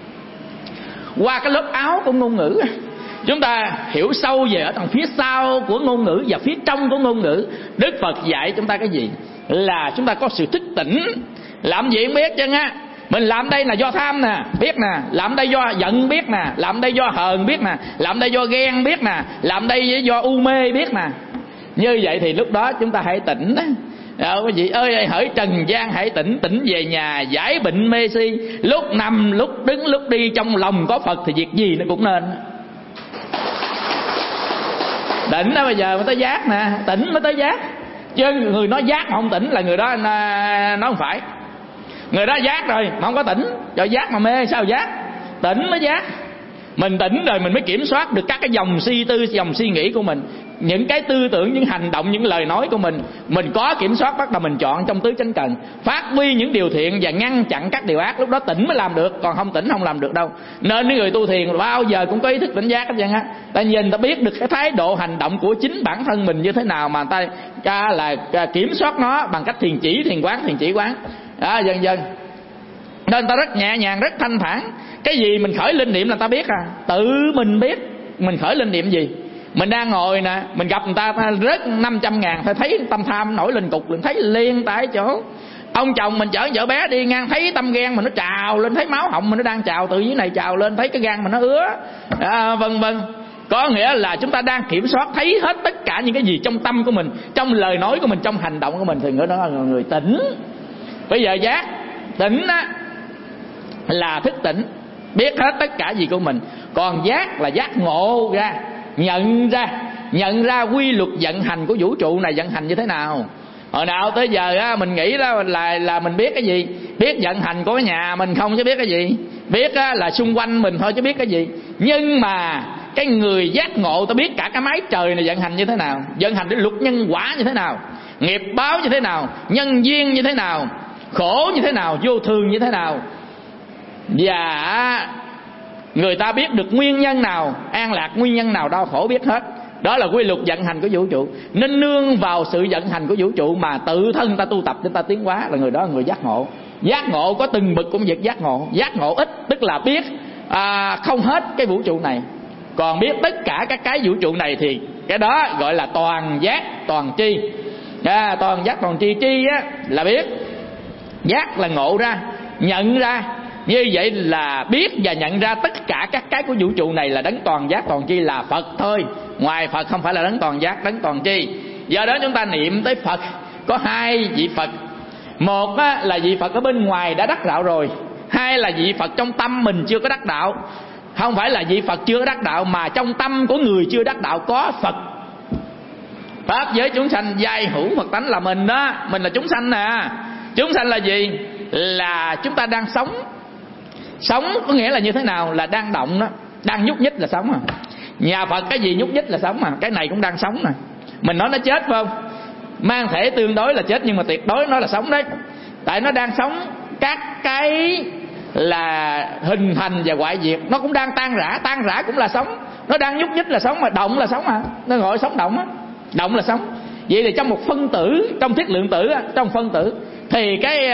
Qua cái lớp áo của ngôn ngữ, chúng ta hiểu sâu về ở tầng phía sau của ngôn ngữ và phía trong của ngôn ngữ. Đức Phật dạy chúng ta cái gì? Là chúng ta có sự thức tỉnh. Làm gì cũng biết chứ á. Mình làm đây là do tham nè, biết nè. Làm đây do giận, biết nè. Làm đây do hờn, biết nè. Làm đây do ghen, biết nè. Làm đây do u mê, biết nè. Như vậy thì lúc đó chúng ta hãy tỉnh đó. Quý vị ơi, hỡi trần gian hãy tỉnh, tỉnh về nhà giải bệnh mê si. Lúc nằm, lúc đứng, lúc đi, trong lòng có Phật thì việc gì nó cũng nên. Tỉnh đó, bây giờ mới tới giác nè, tỉnh mới tới giác. Chứ người nói giác mà không tỉnh là người đó nó không phải. Người đó giác rồi mà không có tỉnh, cho giác mà mê sao giác? Tỉnh mới giác. Mình tỉnh rồi mình mới kiểm soát được các cái dòng suy tư, dòng suy nghĩ của mình, những cái tư tưởng, những hành động, những lời nói của mình. Mình có kiểm soát, bắt đầu mình chọn trong tứ chánh cần, phát huy những điều thiện và ngăn chặn các điều ác. Lúc đó tỉnh mới làm được, còn không tỉnh không làm được đâu. Nên những người tu thiền bao giờ cũng có ý thức tỉnh giác hết trơn á. Ta nhìn ta biết được cái thái độ hành động của chính bản thân mình như thế nào, mà ta ca là kiểm soát nó bằng cách thiền chỉ, thiền quán, thiền chỉ quán đó, dần dần. Nên ta rất nhẹ nhàng, rất thanh thản. Cái gì mình khởi linh niệm là ta biết à. Tự mình biết mình khởi linh niệm gì. Mình đang ngồi nè, mình gặp người ta, ta rớt năm trăm ngàn, ta thấy tâm tham nổi lên cục liền, thấy liền tại chỗ. Ông chồng mình chở vợ bé đi ngang, thấy tâm gan mình nó trào lên, thấy máu họng mình nó đang trào từ dưới này trào lên, thấy cái gan mình nó ứa à, vân vân. Có nghĩa là chúng ta đang kiểm soát, thấy hết tất cả những cái gì trong tâm của mình, trong lời nói của mình, trong hành động của mình, thì người đó là người tỉnh. Bây giờ giác tỉnh á là thức tỉnh, biết hết tất cả gì của mình. Còn giác là giác ngộ ra, nhận ra, nhận ra quy luật vận hành của vũ trụ này vận hành như thế nào. Hồi nào tới giờ á, mình nghĩ đó là là mình biết cái gì? Biết vận hành của cái nhà mình không chứ biết cái gì? Biết á, là xung quanh mình thôi chứ biết cái gì? Nhưng mà cái người giác ngộ ta biết cả cái máy trời này vận hành như thế nào, vận hành cái luật nhân quả như thế nào, nghiệp báo như thế nào, nhân duyên như thế nào, khổ như thế nào, vô thường như thế nào, và người ta biết được nguyên nhân nào an lạc, nguyên nhân nào đau khổ, biết hết. Đó là quy luật vận hành của vũ trụ. Nên nương vào sự vận hành của vũ trụ mà tự thân ta tu tập để ta tiến hóa, là người đó là người giác ngộ. Giác ngộ có từng bậc cũng việc giác ngộ. Giác ngộ ít tức là biết à, không hết cái vũ trụ này, còn biết tất cả các cái vũ trụ này thì cái đó gọi là toàn giác toàn tri. à, Toàn giác toàn tri, tri á, là biết, giác là ngộ ra, nhận ra. Như vậy là biết và nhận ra tất cả các cái của vũ trụ này là đấng toàn giác toàn tri, là Phật thôi. Ngoài Phật không phải là đấng toàn giác, đấng toàn tri. Do đó chúng ta niệm tới Phật có hai vị Phật. Một á, là vị Phật ở bên ngoài đã đắc đạo rồi. Hai là vị Phật trong tâm mình chưa có đắc đạo. Không phải là vị Phật chưa có đắc đạo, mà trong tâm của người chưa đắc đạo có Phật. Pháp giới chúng sanh giai hữu Phật tánh là mình đó. Mình là chúng sanh nè. Chúng sanh là gì? Là chúng ta đang sống. Sống có nghĩa là như thế nào? Là đang động đó. Đang nhúc nhích là sống à. Nhà Phật cái gì nhúc nhích là sống à. Cái này cũng đang sống nè. Mình nói nó chết phải không? Mang thể tương đối là chết, nhưng mà tuyệt đối nó là sống đấy. Tại nó đang sống. Các cái là hình thành và hoại diệt nó cũng đang tan rã. Tan rã cũng là sống. Nó đang nhúc nhích là sống, mà động là sống à. Nó gọi sống động á. Động là sống. Vậy thì trong một phân tử, trong thiết lượng tử, trong phân tử thì cái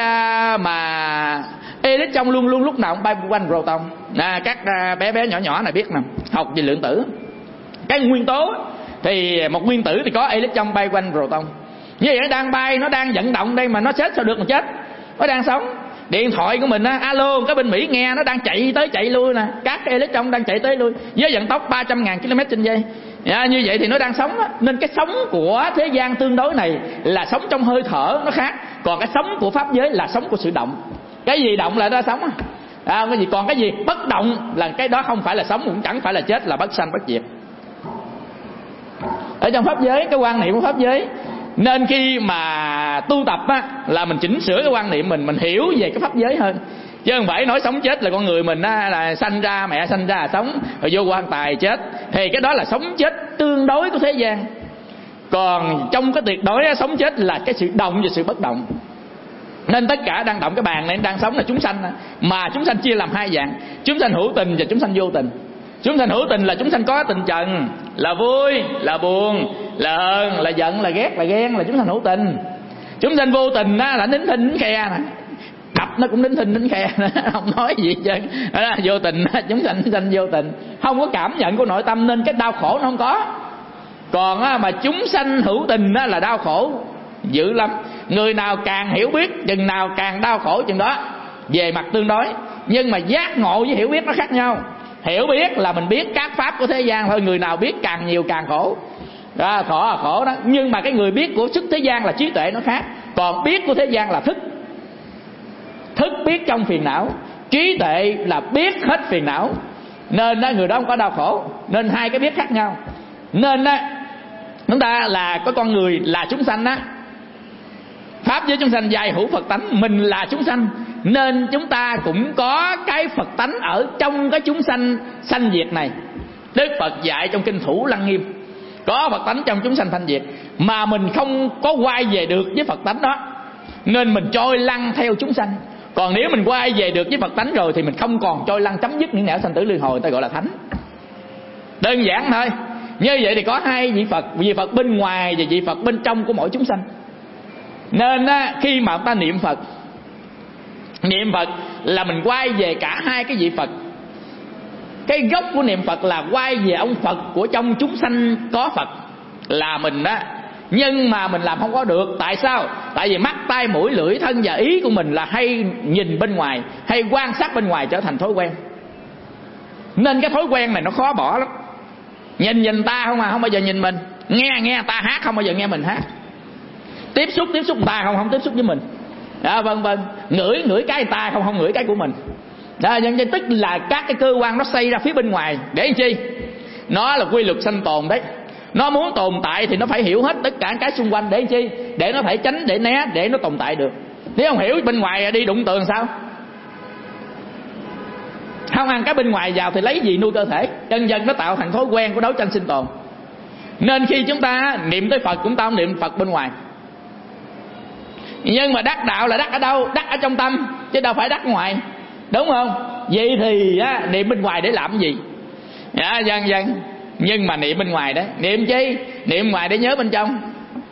mà electron luôn luôn lúc nào cũng bay quanh proton. À, các bé bé nhỏ nhỏ này biết nè, học về lượng tử. Cái nguyên tố thì một nguyên tử thì có electron bay quanh proton. Như vậy nó đang bay, nó đang vận động đây, mà nó chết sao được mà chết. Nó đang sống. Điện thoại của mình á, alo cái bên Mỹ nghe, nó đang chạy tới chạy lui nè. Các electron đang chạy tới lui với vận tốc ba trăm ngàn ki lô mét trên giây. À, như vậy thì nó đang sống á. Nên cái sống của thế gian tương đối này là sống trong hơi thở, nó khác. Còn cái sống của pháp giới là sống của sự động. Cái gì động là nó sống á. À, cái gì còn cái gì bất động là cái đó không phải là sống, cũng chẳng phải là chết, là bất sanh bất diệt. Ở trong pháp giới, cái quan niệm của pháp giới. Nên khi mà tu tập á, là mình chỉnh sửa cái quan niệm mình, mình hiểu về cái pháp giới hơn. Chứ không phải nói sống chết là con người mình á, là sanh ra, mẹ sanh ra là sống, rồi vô quan tài chết. Thì cái đó là sống chết tương đối của thế gian. Còn trong cái tuyệt đối á, sống chết là cái sự động và sự bất động. Nên tất cả đang động, cái bàn này đang sống là chúng sanh. Mà chúng sanh chia làm hai dạng: chúng sanh hữu tình và chúng sanh vô tình. Chúng sanh hữu tình là chúng sanh có tình trần, là vui, là buồn, là hờn, là giận, là ghét, là ghen, là chúng sanh hữu tình. Chúng sanh vô tình đó là nín thinh nín khe nè, đập nó cũng nín thinh nín khe, không nói gì hết trơn. Đó là vô tình, chúng sanh sanh vô tình, không có cảm nhận của nội tâm nên cái đau khổ nó không có. Còn á, mà chúng sanh hữu tình đó là đau khổ dữ lắm. Người nào càng hiểu biết chừng nào càng đau khổ chừng đó, về mặt tương đối. Nhưng mà giác ngộ với hiểu biết nó khác nhau. Hiểu biết là mình biết các pháp của thế gian thôi. Người nào biết càng nhiều càng khổ. Đó, khổ là khổ đó. Nhưng mà cái người biết của sức thế gian là trí tuệ nó khác. Còn biết của thế gian là thức. Thức biết trong phiền não, trí tuệ là biết hết phiền não. Nên đó, người đó không có đau khổ. Nên hai cái biết khác nhau. Nên đó, chúng ta là có con người là chúng sanh á. Pháp với chúng sanh giai hữu Phật tánh. Mình là chúng sanh nên chúng ta cũng có cái Phật tánh ở trong cái chúng sanh sanh diệt này. Đức Phật dạy trong kinh Thủ Lăng Nghiêm có Phật tánh trong chúng sanh sanh diệt, mà mình không có quay về được với Phật tánh đó, nên mình trôi lăn theo chúng sanh. Còn nếu mình quay về được với Phật tánh rồi thì mình không còn trôi lăn chấm dứt những nẻo sanh tử luân hồi, người ta gọi là thánh. Đơn giản thôi. Như vậy thì có hai vị Phật, vị Phật bên ngoài và vị Phật bên trong của mỗi chúng sanh. Nên á, khi mà chúng ta niệm Phật, niệm Phật là mình quay về cả hai cái vị Phật. Cái gốc của niệm Phật là quay về ông Phật của trong chúng sanh có Phật là mình đó. Nhưng mà mình làm không có được. Tại sao? Tại vì mắt, tai, mũi, lưỡi, thân và ý của mình là hay nhìn bên ngoài, hay quan sát bên ngoài trở thành thói quen. Nên cái thói quen này nó khó bỏ lắm. Nhìn nhìn ta không à, không bao giờ nhìn mình. Nghe nghe ta hát, không bao giờ nghe mình hát. Tiếp xúc tiếp xúc ta không không tiếp xúc với mình. Đó, vân vân. Ngửi ngửi cái ta không không ngửi cái của mình. Đó, nhưng tức là các cái cơ quan nó xây ra phía bên ngoài để làm chi? Nó là quy luật sanh tồn đấy. Nó muốn tồn tại thì nó phải hiểu hết tất cả cái xung quanh để làm chi? Để nó thể tránh, để né, để nó tồn tại được. Nếu không hiểu bên ngoài đi đụng tường sao? không ăn cái bên ngoài vào thì lấy gì nuôi cơ thể? Dần dần nó tạo thành thói quen của đấu tranh sinh tồn. Nên khi chúng ta niệm tới Phật, chúng ta không niệm Phật bên ngoài. Nhưng mà đắc đạo là đắc ở đâu? Đắc ở trong tâm, chứ đâu phải đắc ngoài, đúng không? Vậy thì á, niệm bên ngoài để làm gì? Dạ, dần dần. Nhưng mà niệm bên ngoài đấy, niệm chi? Niệm ngoài để nhớ bên trong,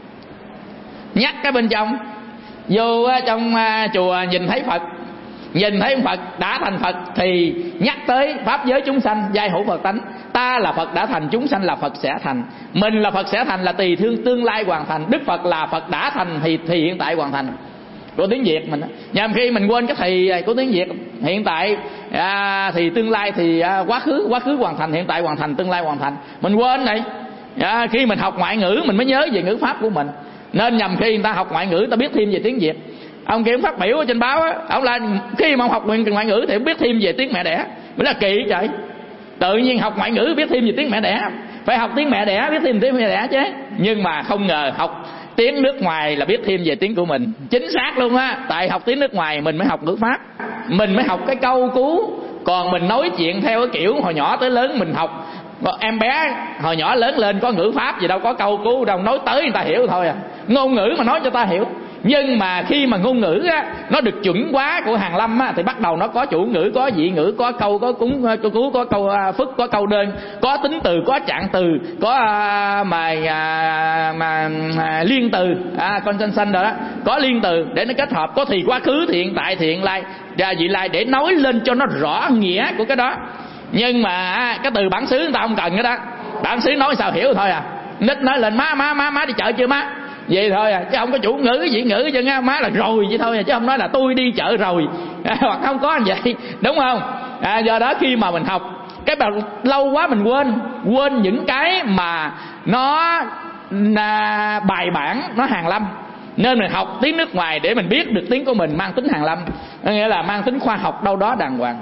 nhắc cái bên trong. Vô trong chùa nhìn thấy Phật, nhìn thấy Phật đã thành Phật thì nhắc tới pháp giới chúng sanh giai hữu Phật tánh. Ta là Phật đã thành, chúng sanh là Phật sẽ thành. Mình là Phật sẽ thành là tùy thương tương lai hoàn thành. Đức Phật là Phật đã thành thì, thì hiện tại hoàn thành. Của tiếng Việt mình nhằm khi mình quên cái thì của tiếng Việt hiện tại à, thì tương lai thì à, quá khứ quá khứ hoàn thành, hiện tại hoàn thành, tương lai hoàn thành. Mình quên này à, khi mình học ngoại ngữ mình mới nhớ về ngữ pháp của mình. Nên nhằm khi người ta học ngoại ngữ người ta biết thêm về tiếng Việt. Ông kia phát biểu ở trên báo á, ông là khi mà ông học ngoại ngữ thì ông biết thêm về tiếng mẹ đẻ. Mới là kỳ trời. Tự nhiên học ngoại ngữ biết thêm về tiếng mẹ đẻ, phải học tiếng mẹ đẻ biết thêm tiếng mẹ đẻ chứ. Nhưng mà không ngờ học tiếng nước ngoài là biết thêm về tiếng của mình. Chính xác luôn á. Tại học tiếng nước ngoài mình mới học ngữ pháp, mình mới học cái câu cú. Còn mình nói chuyện theo cái kiểu hồi nhỏ tới lớn mình học. Em bé hồi nhỏ lớn lên có ngữ pháp gì đâu, có câu cú đâu, nói tới người ta hiểu thôi à. Ngôn ngữ mà nói cho ta hiểu. Nhưng mà khi mà ngôn ngữ á, nó được chuẩn hóa của Hàn Lâm á, thì bắt đầu nó có chủ ngữ, có vị ngữ, có câu, có cúng, có cú, có câu phức, có câu đơn, có tính từ, có trạng từ, có à, mà, à, mà à, liên từ, à, conjunction đó, có liên từ để nó kết hợp, có thì quá khứ, thì hiện tại, thì hiện lai, và vị lai để nói lên cho nó rõ nghĩa của cái đó. Nhưng mà cái từ bản xứ người ta không cần cái đó. Bản xứ nói sao hiểu thôi à. Nít nói lên má má má má đi chợ chưa má, vậy thôi à, chứ không có chủ ngữ vị ngữ chứ nghe má là rồi vậy thôi à, chứ không nói là tôi đi chợ rồi à, hoặc không có như vậy, đúng không? À, do đó khi mà mình học cái lâu quá mình quên quên những cái mà nó là bài bản, nó Hàn Lâm. Nên mình học tiếng nước ngoài để mình biết được tiếng của mình mang tính Hàn Lâm, nghĩa là mang tính khoa học đâu đó đàng hoàng.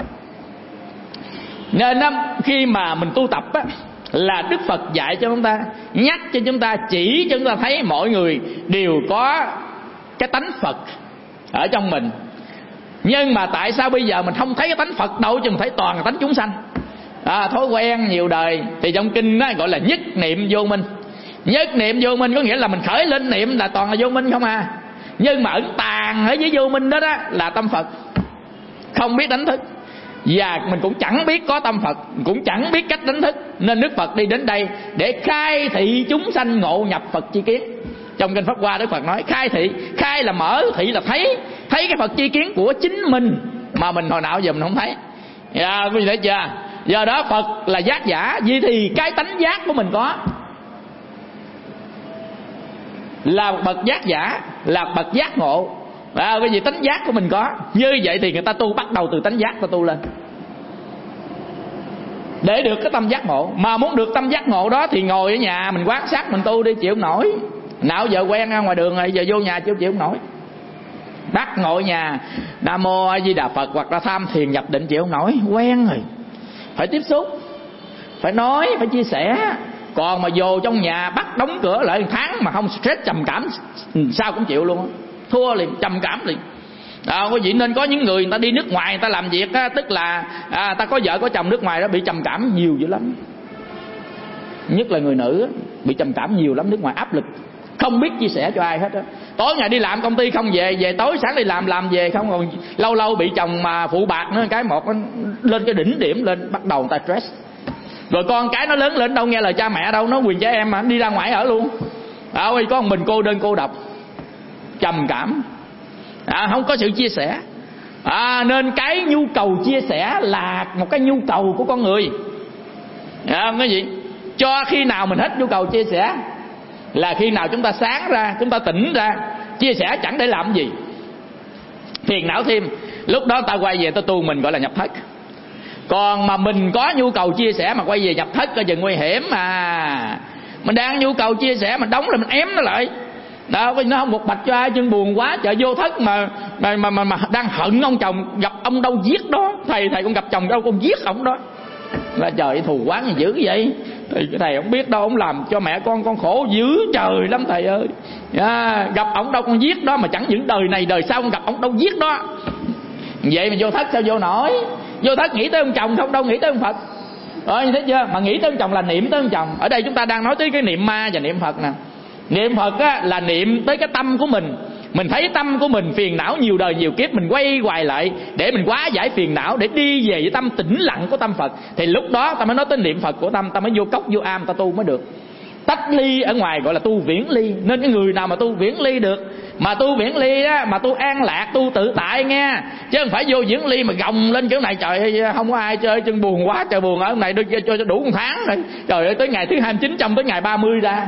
Nên khi mà mình tu tập á, là Đức Phật dạy cho chúng ta, nhắc cho chúng ta, chỉ cho chúng ta thấy mọi người đều có cái tánh Phật ở trong mình. Nhưng mà tại sao bây giờ mình không thấy cái tánh Phật đâu, chứ mình thấy toàn là tánh chúng sanh à, thói quen nhiều đời. Thì trong kinh đó gọi là nhất niệm vô minh. Nhất niệm vô minh có nghĩa là mình khởi lên niệm là toàn là vô minh không à. Nhưng mà ẩn tàng ở dưới vô minh đó, đó là tâm Phật, không biết đánh thức. Và mình cũng chẳng biết có tâm Phật, cũng chẳng biết cách đánh thức. Nên Đức Phật đi đến đây để khai thị chúng sanh ngộ nhập Phật chi kiến. Trong kinh Pháp Hoa Đức Phật nói khai thị, khai là mở, thị là thấy, thấy cái Phật chi kiến của chính mình mà mình hồi nào giờ mình không thấy. Dạ, quý vị thấy chưa? Do đó Phật là giác giả, vì thì cái tánh giác của mình có, là bậc giác giả, là bậc giác ngộ. À, cái gì tánh giác của mình có. Như vậy thì người ta tu bắt đầu từ tánh giác ta tu lên để được cái tâm giác ngộ. Mà muốn được tâm giác ngộ đó thì ngồi ở nhà mình quan sát mình tu đi, chịu không nổi. Nào giờ quen ra ngoài đường rồi, giờ vô nhà chịu chịu không nổi. Bắt ngồi nhà Nam Mô A Di Đà Phật hoặc là tham thiền nhập định chịu không nổi. Quen rồi, phải tiếp xúc, phải nói, phải chia sẻ. Còn mà vô trong nhà bắt đóng cửa lại một tháng mà không stress trầm cảm sao cũng chịu luôn á. Thua liền, trầm cảm liền. À, quý vị nên có những người người ta đi nước ngoài người ta làm việc á, tức là à, ta có vợ có chồng nước ngoài đó bị trầm cảm nhiều dữ lắm. Nhất là người nữ bị trầm cảm nhiều lắm, nước ngoài áp lực không biết chia sẻ cho ai hết á. Tối ngày đi làm công ty không về, về tối sáng đi làm làm về không, còn lâu lâu bị chồng mà phụ bạc nữa cái một nó lên cái đỉnh điểm lên, bắt đầu người ta stress. Rồi con cái nó lớn lên đâu nghe lời cha mẹ đâu, nó quyền trẻ em mà đi ra ngoài ở luôn. À, có một mình cô đơn cô độc, trầm cảm, à, không có sự chia sẻ. À, nên cái nhu cầu chia sẻ là một cái nhu cầu của con người. À, cái gì? Cho khi nào mình hết nhu cầu chia sẻ là khi nào chúng ta sáng ra, chúng ta tỉnh ra. Chia sẻ chẳng để làm gì, phiền não thêm. Lúc đó ta quay về ta tu mình gọi là nhập thất. Còn mà mình có nhu cầu chia sẻ mà quay về nhập thất coi chừng nguy hiểm mà. Mình đang nhu cầu chia sẻ mình đóng rồi mình ém nó lại đó, vì nó không một bạch cho ai, chân buồn quá chợ vô thất mà mà, mà mà mà đang hận ông chồng, gặp ông đâu giết đó. Thầy thầy con gặp chồng đâu con giết ông đó. Là trời thù quán gì dữ vậy. Thì cái thầy không biết đâu, ông làm cho mẹ con con khổ dữ trời lắm thầy ơi. À, gặp ông đâu con giết đó, mà chẳng những đời này đời sau con gặp ông đâu giết đó. Vậy mà vô thất sao vô nổi. Vô thất nghĩ tới ông chồng không, đâu nghĩ tới ông Phật. Rồi thấy chưa? Mà nghĩ tới ông chồng là niệm tới ông chồng. Ở đây chúng ta đang nói tới cái niệm ma và niệm Phật nè. Niệm Phật á, là niệm tới cái tâm của mình. Mình thấy tâm của mình phiền não nhiều đời nhiều kiếp, mình quay hoài lại để mình hóa giải phiền não, để đi về với tâm tĩnh lặng của tâm Phật. Thì lúc đó ta mới nói tới niệm Phật của tâm. Ta mới vô cốc vô am ta tu mới được. Tách ly ở ngoài gọi là tu viễn ly. Nên cái người nào mà tu viễn ly được, mà tu viễn ly á, mà tu an lạc, tu tự tại nghe, chứ không phải vô viễn ly mà gồng lên chỗ này. Trời ơi không có ai chơi, chân buồn quá trời buồn, ở hôm này đưa cho đủ một tháng rồi. Trời ơi tới ngày thứ hai mươi chín trong tới ngày ba mươi ra.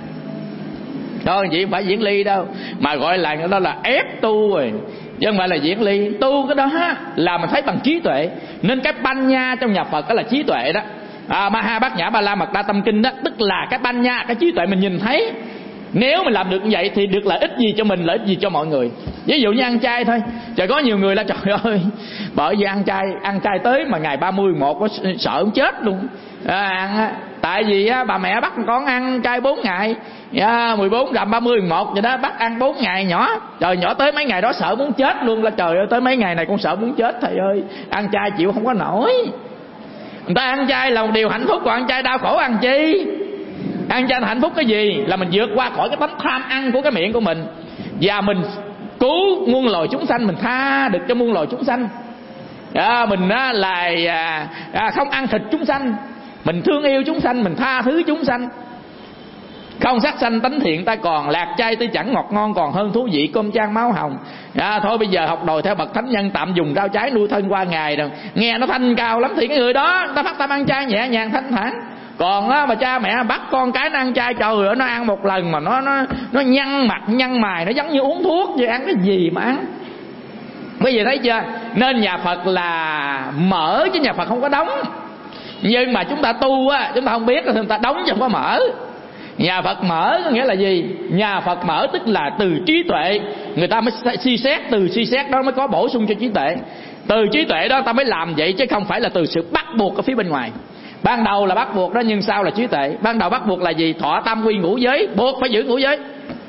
Thôi chị không phải viễn ly đâu, mà gọi là đó là ép tu rồi, chứ không phải là viễn ly. Tu cái đó là mình thấy bằng trí tuệ. Nên cái banh nha trong nhà Phật đó là trí tuệ đó. À, Maha Bát Nhã Ba La Mật Đa Tâm Kinh đó, tức là cái banh nha, cái trí tuệ mình nhìn thấy. Nếu mình làm được như vậy thì được lợi ích gì cho mình, lợi ích gì cho mọi người. Ví dụ như ăn chay thôi. Trời có nhiều người là trời ơi, bởi vì ăn chay, ăn chay tới mà ngày ba mươi mốt có sợ không chết luôn. À, ăn, tại vì á, bà mẹ bắt con ăn chay bốn ngày, à, mười bốn rằm ba mươi mốt vậy đó, bắt ăn bốn ngày nhỏ. Trời nhỏ tới mấy ngày đó sợ muốn chết luôn, là trời ơi tới mấy ngày này con sợ muốn chết thầy ơi, ăn chay chịu không có nổi. Người ta ăn chay là một điều hạnh phúc, còn ăn chay đau khổ ăn chi? Ăn chay hạnh phúc cái gì? Là mình vượt qua khỏi cái tánh tham ăn của cái miệng của mình, và mình cứu muôn loài chúng sanh, mình tha được cho muôn loài chúng sanh. À, mình á, là à, không ăn thịt chúng sanh, mình thương yêu chúng sanh, mình tha thứ chúng sanh. Không sát sanh tánh thiện ta còn, lạc chay tuy chẳng ngọt ngon còn hơn thú vị cơm chan máu hồng. À, thôi bây giờ học đòi theo bậc thánh nhân, tạm dùng rau trái nuôi thân qua ngày rồi. Nghe nó thanh cao lắm thì cái người đó ta phát tâm ăn chay nhẹ nhàng thanh thản. Còn á, mà cha mẹ bắt con cái nó ăn chay, trời ơi nó ăn một lần mà nó nó nó nhăn mặt nhăn mày, nó giống như uống thuốc vậy, ăn cái gì mà ăn. Bây giờ thấy chưa? Nên nhà Phật là mở chứ nhà Phật không có đóng. Nhưng mà chúng ta tu á, chúng ta không biết là chúng ta đóng chứ không có mở. Nhà Phật mở có nghĩa là gì? Nhà Phật mở tức là từ trí tuệ, người ta mới suy xét, từ suy xét đó mới có bổ sung cho trí tuệ. Từ trí tuệ đó ta mới làm vậy, chứ không phải là từ sự bắt buộc ở phía bên ngoài. Ban đầu là bắt buộc đó, nhưng sau là trí tuệ. Ban đầu bắt buộc là gì? Thọ tam quy ngũ giới, buộc phải giữ ngũ giới.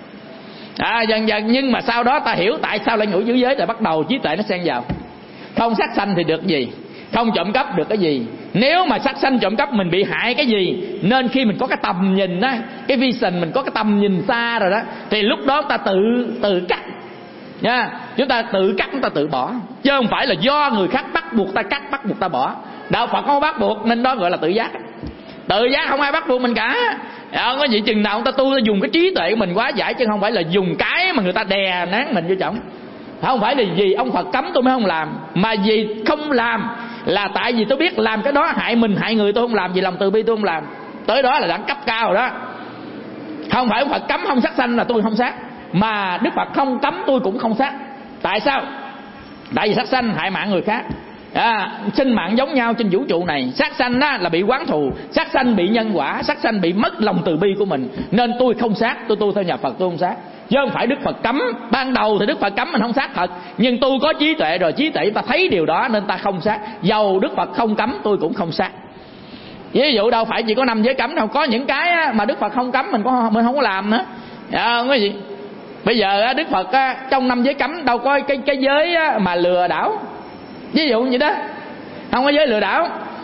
À, dần dần nhưng mà sau đó ta hiểu tại sao lại ngũ giữ giới, rồi bắt đầu trí tuệ nó xen vào. Không sát sanh thì được gì? Không trộm cắp được cái gì? Nếu mà sát sanh trộm cắp mình bị hại cái gì? Nên khi mình có cái tầm nhìn á, cái vision, mình có cái tầm nhìn xa rồi đó, thì lúc đó ta tự tự cắt nha. Chúng ta tự cắt, chúng ta tự bỏ, chứ không phải là do người khác bắt buộc ta cắt, bắt buộc ta bỏ. Đạo Phật không bắt buộc, nên đó gọi là tự giác. Tự giác không ai bắt buộc mình cả. Không có gì, chừng nào người ta tu, ta dùng cái trí tuệ của mình hóa giải, chứ không phải là dùng cái mà người ta đè nén mình vô trọng. Không phải là vì ông Phật cấm tôi mới không làm, mà vì không làm là tại vì tôi biết làm cái đó hại mình hại người, tôi không làm. Vì lòng từ bi tôi không làm. Tới đó là đẳng cấp cao rồi đó. Không phải ông Phật cấm không sát sanh là tôi không sát, mà Đức Phật không cấm tôi cũng không sát. Tại sao? Tại vì sát sanh hại mạng người khác. À, sinh mạng giống nhau trên vũ trụ này. Sát sanh đó là bị oán thù, sát sanh bị nhân quả, sát sanh bị mất lòng từ bi của mình. Nên tôi không sát, tôi tu theo nhà Phật tôi không sát, chứ không phải Đức Phật cấm. Ban đầu thì Đức Phật cấm mình không sát thật, nhưng tôi có trí tuệ rồi, trí tuệ ta thấy điều đó nên ta không sát. Dầu Đức Phật không cấm tôi cũng không sát. Ví dụ đâu phải chỉ có năm giới cấm đâu, có những cái mà Đức Phật không cấm mình có mình không có làm nữa. À, không có gì. Bây giờ Đức Phật trong năm giới cấm đâu có cái cái giới mà lừa đảo, ví dụ như đó, không có giới lừa đảo.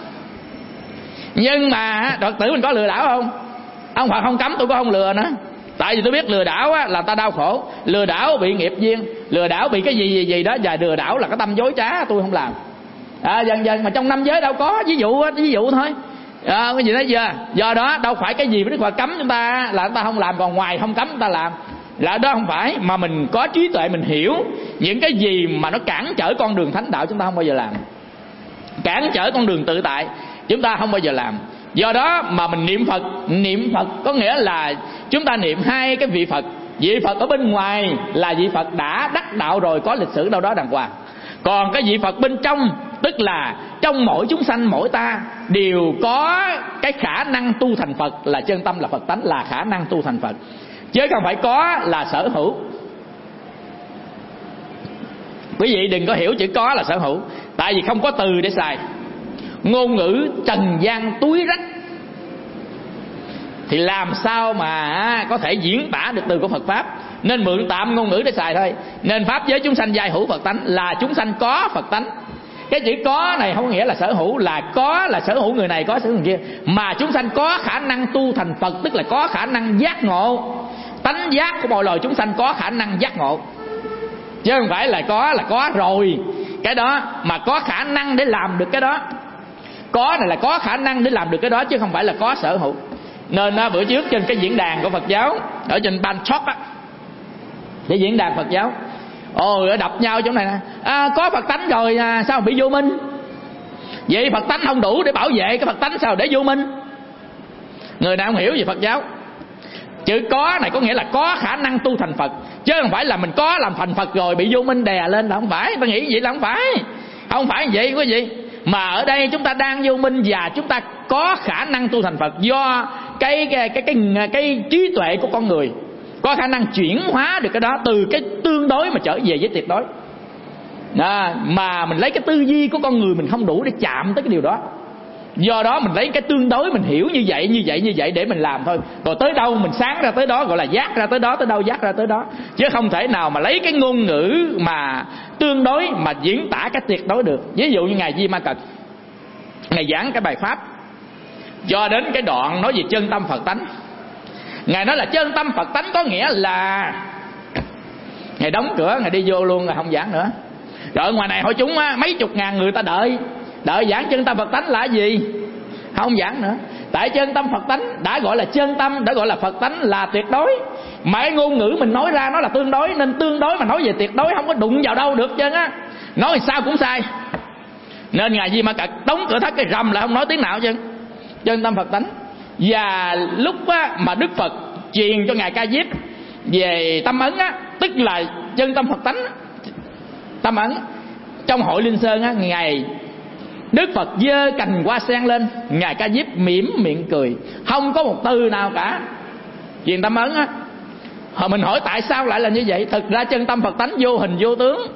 Nhưng mà Phật tử mình có lừa đảo không? Ông Phật không cấm tôi có không lừa nữa. Tại vì tôi biết lừa đảo á, là ta đau khổ, lừa đảo bị nghiệp duyên, lừa đảo bị cái gì gì gì đó, và lừa đảo là cái tâm dối trá, tôi không làm. À, dần dần mà trong năm giới đâu có, ví dụ ví dụ thôi. À, cái gì đó chưa? Do đó đâu phải cái gì Đức Phật cấm chúng ta là chúng ta không làm, còn ngoài không cấm chúng ta làm. Là đó không phải, mà mình có trí tuệ, mình hiểu những cái gì mà nó cản trở con đường thánh đạo chúng ta không bao giờ làm. Cản trở con đường tự tại chúng ta không bao giờ làm. Do đó mà mình niệm Phật. Niệm Phật có nghĩa là chúng ta niệm hai cái vị Phật. Vị Phật ở bên ngoài là vị Phật đã đắc đạo rồi, có lịch sử đâu đó đàng hoàng. Còn cái vị Phật bên trong, tức là trong mỗi chúng sanh, mỗi ta đều có cái khả năng tu thành Phật, là chân tâm, là Phật tánh, là khả năng tu thành Phật, chứ không phải có là sở hữu. Quý vị đừng có hiểu chữ có là sở hữu, tại vì không có từ để xài. Ngôn ngữ trần gian túi rách thì làm sao mà có thể diễn tả được từ của Phật Pháp. Nên mượn tạm ngôn ngữ để xài thôi. Nên Pháp giới chúng sanh giai hữu Phật tánh, là chúng sanh có Phật tánh. Cái chữ có này không nghĩa là sở hữu, là có là sở hữu người này, có sở hữu người kia, mà chúng sanh có khả năng tu thành Phật, tức là có khả năng giác ngộ. Tánh giác của mọi loài chúng sanh có khả năng giác ngộ, chứ không phải là có là có rồi cái đó, mà có khả năng để làm được cái đó. Có này là có khả năng để làm được cái đó, chứ không phải là có sở hữu. Nên bữa trước trên cái diễn đàn của Phật giáo ở trên Bangkok á, cái diễn đàn Phật giáo, ôi đập nhau chỗ này nè, à, có Phật tánh rồi à, sao bị vô minh? Vậy Phật tánh không đủ để bảo vệ cái Phật tánh, sao để vô minh? Người nào không hiểu về Phật giáo. Chữ có này có nghĩa là có khả năng tu thành Phật, chứ không phải là mình có làm thành Phật rồi bị vô minh đè lên, là không phải. Ta nghĩ vậy là không phải. Không phải vậy quý vị. Mà ở đây chúng ta đang vô minh và chúng ta có khả năng tu thành Phật do cái cái cái cái, cái trí tuệ của con người có khả năng chuyển hóa được cái đó từ cái tương đối mà trở về với tuyệt đối. À, mà mình lấy cái tư duy của con người mình không đủ để chạm tới cái điều đó. Do đó mình lấy cái tương đối, mình hiểu như vậy như vậy như vậy để mình làm thôi. Còn tới đâu mình sáng ra tới đó, gọi là giác ra tới đó, tới đâu giác ra tới đó. Chứ không thể nào mà lấy cái ngôn ngữ mà tương đối mà diễn tả cái tuyệt đối được. Ví dụ như ngài Di Ma Cật, ngài giảng cái bài pháp cho đến cái đoạn nói về chân tâm Phật tánh. Ngài nói là chân tâm Phật tánh có nghĩa là ngài đóng cửa, ngài đi vô luôn, ngài không giảng nữa. Rồi ở ngoài này hội chúng á, mấy chục ngàn người ta đợi đợi giảng chân tâm Phật tánh là gì, không giảng nữa. Tại chân tâm Phật tánh đã gọi là chân tâm, đã gọi là Phật tánh là tuyệt đối, mà cái ngôn ngữ mình nói ra nó là tương đối, nên tương đối mà nói về tuyệt đối không có đụng vào đâu được chân á, nói sao cũng sai. Nên ngài Di Ma Cật đóng cửa thất cái rầm là không nói tiếng nào chân chân tâm Phật tánh. Và lúc á, mà Đức Phật truyền cho ngài Ca Diếp về tâm ấn á, tức là chân tâm Phật tánh tâm ấn, trong hội Linh Sơn á, ngày Đức Phật giơ cành hoa sen lên, ngài Ca Diếp mỉm miệng cười, không có một từ nào cả truyền tâm ấn á. Hồi mình hỏi tại sao lại là như vậy? Thực ra chân tâm Phật tánh vô hình vô tướng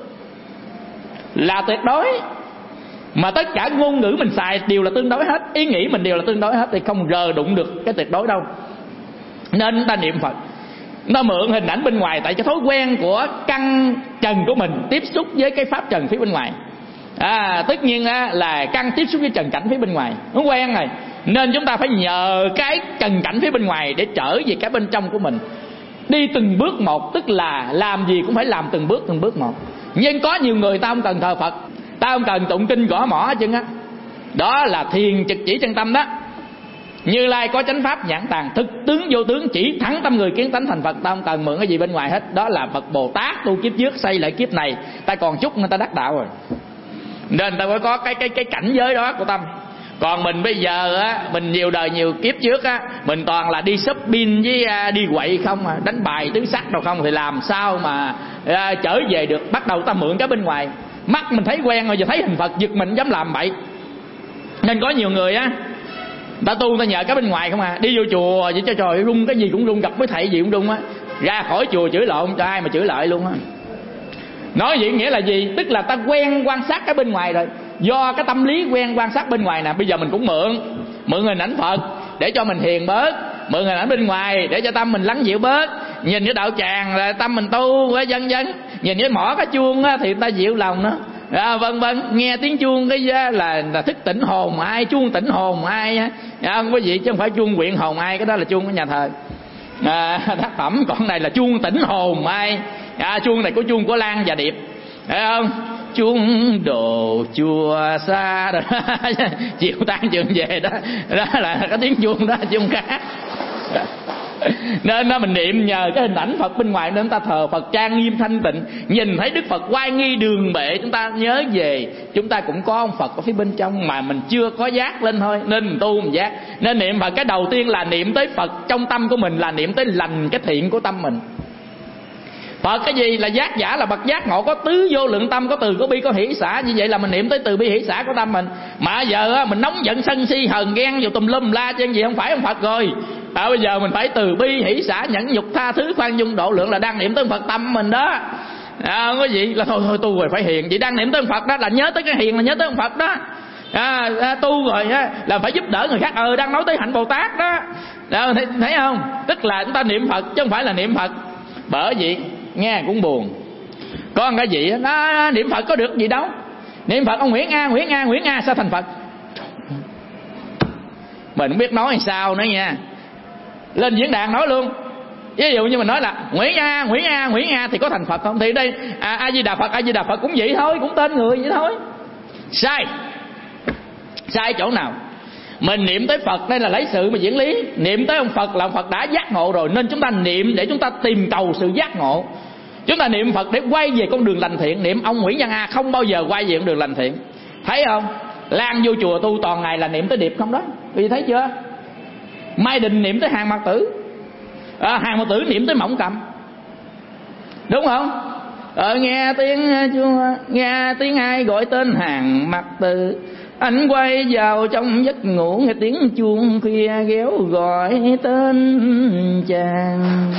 là tuyệt đối, mà tất cả ngôn ngữ mình xài đều là tương đối hết, ý nghĩ mình đều là tương đối hết, thì không rờ đụng được cái tuyệt đối đâu. Nên ta niệm Phật, nó mượn hình ảnh bên ngoài, tại cái thói quen của căn trần của mình tiếp xúc với cái pháp trần phía bên ngoài. À, tất nhiên á, là căn tiếp xúc với trần cảnh phía bên ngoài, nó quen rồi, nên chúng ta phải nhờ cái trần cảnh phía bên ngoài để trở về cái bên trong của mình, đi từng bước một, tức là làm gì cũng phải làm từng bước từng bước một. Nhưng có nhiều người ta không cần thờ Phật, ta không cần tụng kinh gõ mỏ hết trơn á, đó là thiền trực chỉ chân tâm đó. Như Lai có chánh pháp nhãn tàng, thực tướng vô tướng, chỉ thắng tâm người kiến tánh thành Phật. Ta không cần mượn cái gì bên ngoài hết. Đó là Phật Bồ Tát tu kiếp trước xây lại kiếp này, ta còn chút người ta đắc đạo rồi. Nên ta phải có cái cái cái cảnh giới đó của tâm. Còn mình bây giờ á, mình nhiều đời nhiều kiếp trước á, mình toàn là đi shopping với uh, đi quậy không à, đánh bài tứ sắc đâu không, thì làm sao mà uh, trở về được. Bắt đầu ta mượn cái bên ngoài, mắt mình thấy quen rồi, giờ thấy hình Phật giật mình dám làm bậy. Nên có nhiều người á, ta tu ta nhờ cái bên ngoài không à, đi vô chùa vậy cho trời rung, cái gì cũng rung, gặp với thầy gì cũng rung á, ra khỏi chùa chửi lộn cho ai mà chửi lại luôn á. Nói vậy nghĩa là gì? Tức là ta quen quan sát cái bên ngoài rồi, do cái tâm lý quen quan sát bên ngoài nè. Bây giờ mình cũng mượn mượn hình ảnh Phật để cho mình hiền bớt, mượn hình ảnh bên ngoài để cho tâm mình lắng dịu bớt. Nhìn cái đạo tràng là tâm mình tu với vân vân, nhìn cái mỏ cái chuông á, thì ta dịu lòng đó. À, vân vân, nghe tiếng chuông cái là, là thức tỉnh hồn ai, chuông tỉnh hồn ai á, à, không có gì, chứ không phải chuông quyện hồn ai, cái đó là chuông của nhà thờ à, tác phẩm. Còn này là chuông tỉnh hồn ai, à, chuông này có chuông của Lan và Điệp, thấy không? Chuông đồ chùa xa rồi chiều tan trường về đó, đó là cái tiếng chuông đó, chuông khác. Nên đó, mình niệm nhờ cái hình ảnh Phật bên ngoài, nên ta thờ Phật trang nghiêm thanh tịnh, nhìn thấy Đức Phật oai nghi đường bệ, chúng ta nhớ về chúng ta cũng có ông Phật ở phía bên trong mà mình chưa có giác lên thôi, nên mình tu mình giác. Nên niệm Phật cái đầu tiên là niệm tới Phật trong tâm của mình, là niệm tới lành cái thiện của tâm mình. Phật cái gì là giác giả, là bậc giác ngộ, có tứ vô lượng tâm, có từ có bi có hỷ xả. Như vậy là mình niệm tới từ bi hỷ xả của tâm mình. Mà giờ á, mình nóng giận sân si hờn ghen vào tùm lum la chứ gì, không phải ông Phật rồi. À, bây giờ mình phải từ bi hỷ xả nhẫn nhục tha thứ khoan dung độ lượng, là đang niệm tới Phật tâm mình đó. À, không có gì là thôi thôi tu rồi phải hiền, vậy đang niệm tới Phật đó là nhớ tới cái hiền, là nhớ tới Phật đó. À, à, tu rồi á, là phải giúp đỡ người khác, ờ đang nói tới hạnh Bồ Tát đó. À, thấy, thấy không? Tức là chúng ta niệm Phật chứ không phải là niệm Phật. Bởi vậy nghe cũng buồn, có cái gì nó niệm Phật có được gì đâu. Niệm Phật ông Nguyễn A, Nguyễn A, Nguyễn A sao thành Phật? Mình không biết nói làm sao nữa nha. Lên diễn đàn nói luôn. Ví dụ như mình nói là Nguyễn A, Nguyễn A, Nguyễn A thì có thành Phật không? Thì đây à, A Di Đà Phật, A Di Đà Phật cũng vậy thôi, cũng tên người vậy thôi. Sai. Sai chỗ nào? Mình niệm tới Phật đây là lấy sự mà diễn lý. Niệm tới ông Phật là ông Phật đã giác ngộ rồi, nên chúng ta niệm để chúng ta tìm cầu sự giác ngộ. Chúng ta niệm Phật để quay về con đường lành thiện. Niệm ông Nguyễn Văn A không bao giờ quay về con đường lành thiện. Thấy không? Lan vô chùa tu toàn ngày là niệm tới điệp không đó. Vì thấy chưa? Mai Đình niệm tới Hàng Mạc Tử, à, Hàng Mạc Tử niệm tới Mộng Cầm, đúng không? Ờ, nghe tiếng nghe tiếng ai gọi tên Hàng Mạc Tử, anh quay vào trong giấc ngủ, nghe tiếng chuông khuya ghéo gọi tên chàng.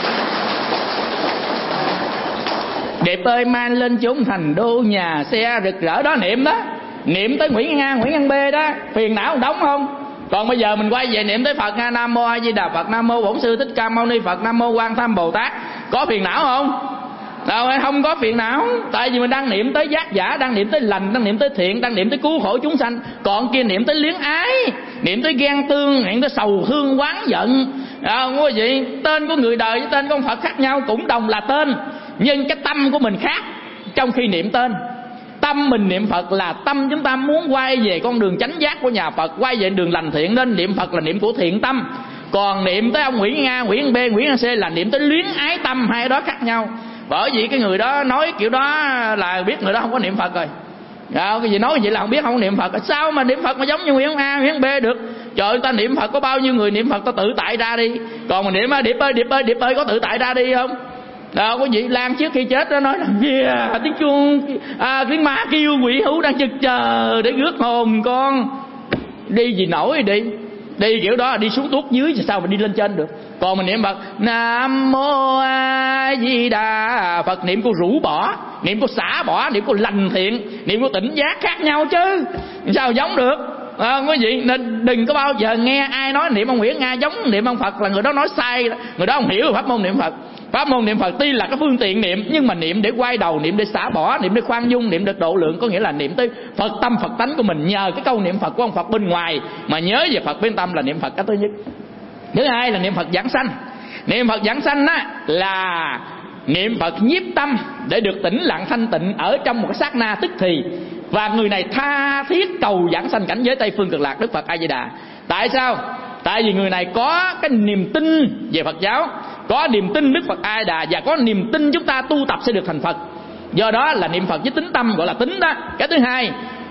Đẹp ơi mang lên chốn thành đô, nhà xe rực rỡ đó, niệm đó. Niệm tới Nguyễn A, Nguyễn Văn B đó, phiền não đóng không? Còn bây giờ mình quay về niệm tới Phật, Nam Mô A Di Đà Phật, Nam Mô Bổn Sư Thích Ca Mâu Ni Phật, Nam Mô Quan Tham Bồ Tát, có phiền não không? Đâu, không có phiền não. Tại vì mình đang niệm tới giác giả, đang niệm tới lành, đang niệm tới thiện, đang niệm tới cứu khổ chúng sanh. Còn kia niệm tới luyến ái, niệm tới ghen tương, niệm tới sầu thương oán giận. Không có gì. Tên của người đời với tên của ông Phật khác nhau, cũng đồng là tên, nhưng cái tâm của mình khác. Trong khi niệm tên, tâm mình niệm Phật là tâm chúng ta muốn quay về con đường chánh giác của nhà Phật, quay về đường lành thiện, nên niệm Phật là niệm của thiện tâm. Còn niệm tới ông Nguyễn A, Nguyễn B, Nguyễn A C là niệm tới luyến ái tâm, hai đó khác nhau. Bởi vì cái người đó nói kiểu đó là biết người đó không có niệm Phật rồi. À, cái gì nói vậy là không biết không có niệm Phật. Sao mà niệm Phật mà giống như Nguyễn A, Nguyễn B được? Trời ơi, ta niệm Phật có bao nhiêu người niệm Phật ta tự tại ra đi. Còn mà niệm Điệp ơi, Điệp ơi, Điệp ơi có tự tại ra đi không? Đâu có vị Lan trước khi chết đó nói là yeah, tiếng chuông à, tiếng ma kêu quỷ hữu đang chực chờ để rước hồn con. Đi gì nổi đi. Đi kiểu đó là đi xuống tuốt dưới, sao mà đi lên trên được. Còn mình niệm Phật Nam Mô A Di Đà Phật, niệm cô rũ bỏ, niệm cô xả bỏ, niệm cô lành thiện, niệm cô tỉnh giác khác nhau chứ. Sao giống được? À, không có gì. Nên đừng có bao giờ nghe ai nói niệm ông Nguyễn A giống niệm ông Phật là người đó nói sai. Người đó không hiểu pháp môn niệm Phật. Pháp môn niệm Phật tuy là cái phương tiện niệm, nhưng mà niệm để quay đầu, niệm để xả bỏ, niệm để khoan dung, niệm để độ lượng. Có nghĩa là niệm tới Phật tâm Phật tánh của mình. Nhờ cái câu niệm Phật của ông Phật bên ngoài mà nhớ về Phật bên tâm là niệm Phật cái thứ nhất. Thứ hai là niệm Phật giảng sanh. Niệm Phật giảng sanh á là niệm Phật nhiếp tâm để được tĩnh lặng thanh tịnh ở trong một cái sát na tức thì. Và người này tha thiết cầu giảng sanh cảnh giới Tây Phương Cực Lạc Đức Phật A Di Đà. Tại sao? Tại vì người này có cái niềm tin về Phật giáo, có niềm tin Đức Phật A Di Đà, và có niềm tin chúng ta tu tập sẽ được thành Phật. Do đó là niệm Phật với tính tâm, gọi là tính đó. Cái thứ hai,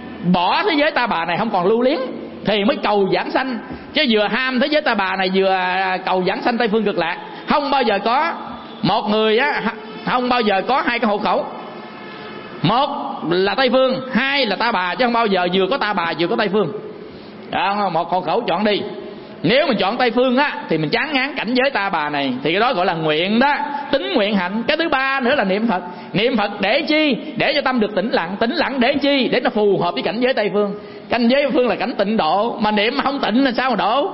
bỏ thế giới ta bà này không còn lưu luyến thì mới cầu giảng sanh. Chứ vừa ham thế giới ta bà này vừa cầu giảng sanh Tây Phương Cực Lạc không bao giờ có. Một người á không bao giờ có hai cái hộ khẩu. Một là Tây Phương, hai là ta bà, chứ không bao giờ vừa có ta bà vừa có Tây Phương. Đó, một hộ khẩu chọn đi. Nếu mình chọn Tây Phương á thì mình chán ngán cảnh giới ta bà này, thì cái đó gọi là nguyện đó, tính nguyện hạnh. Cái thứ ba nữa là niệm Phật. Niệm Phật để chi? Để cho tâm được tĩnh lặng. Tĩnh lặng để chi? Để nó phù hợp với cảnh giới Tây Phương. Cảnh giới Tây Phương là cảnh tịnh độ, mà niệm mà không tịnh là sao mà độ?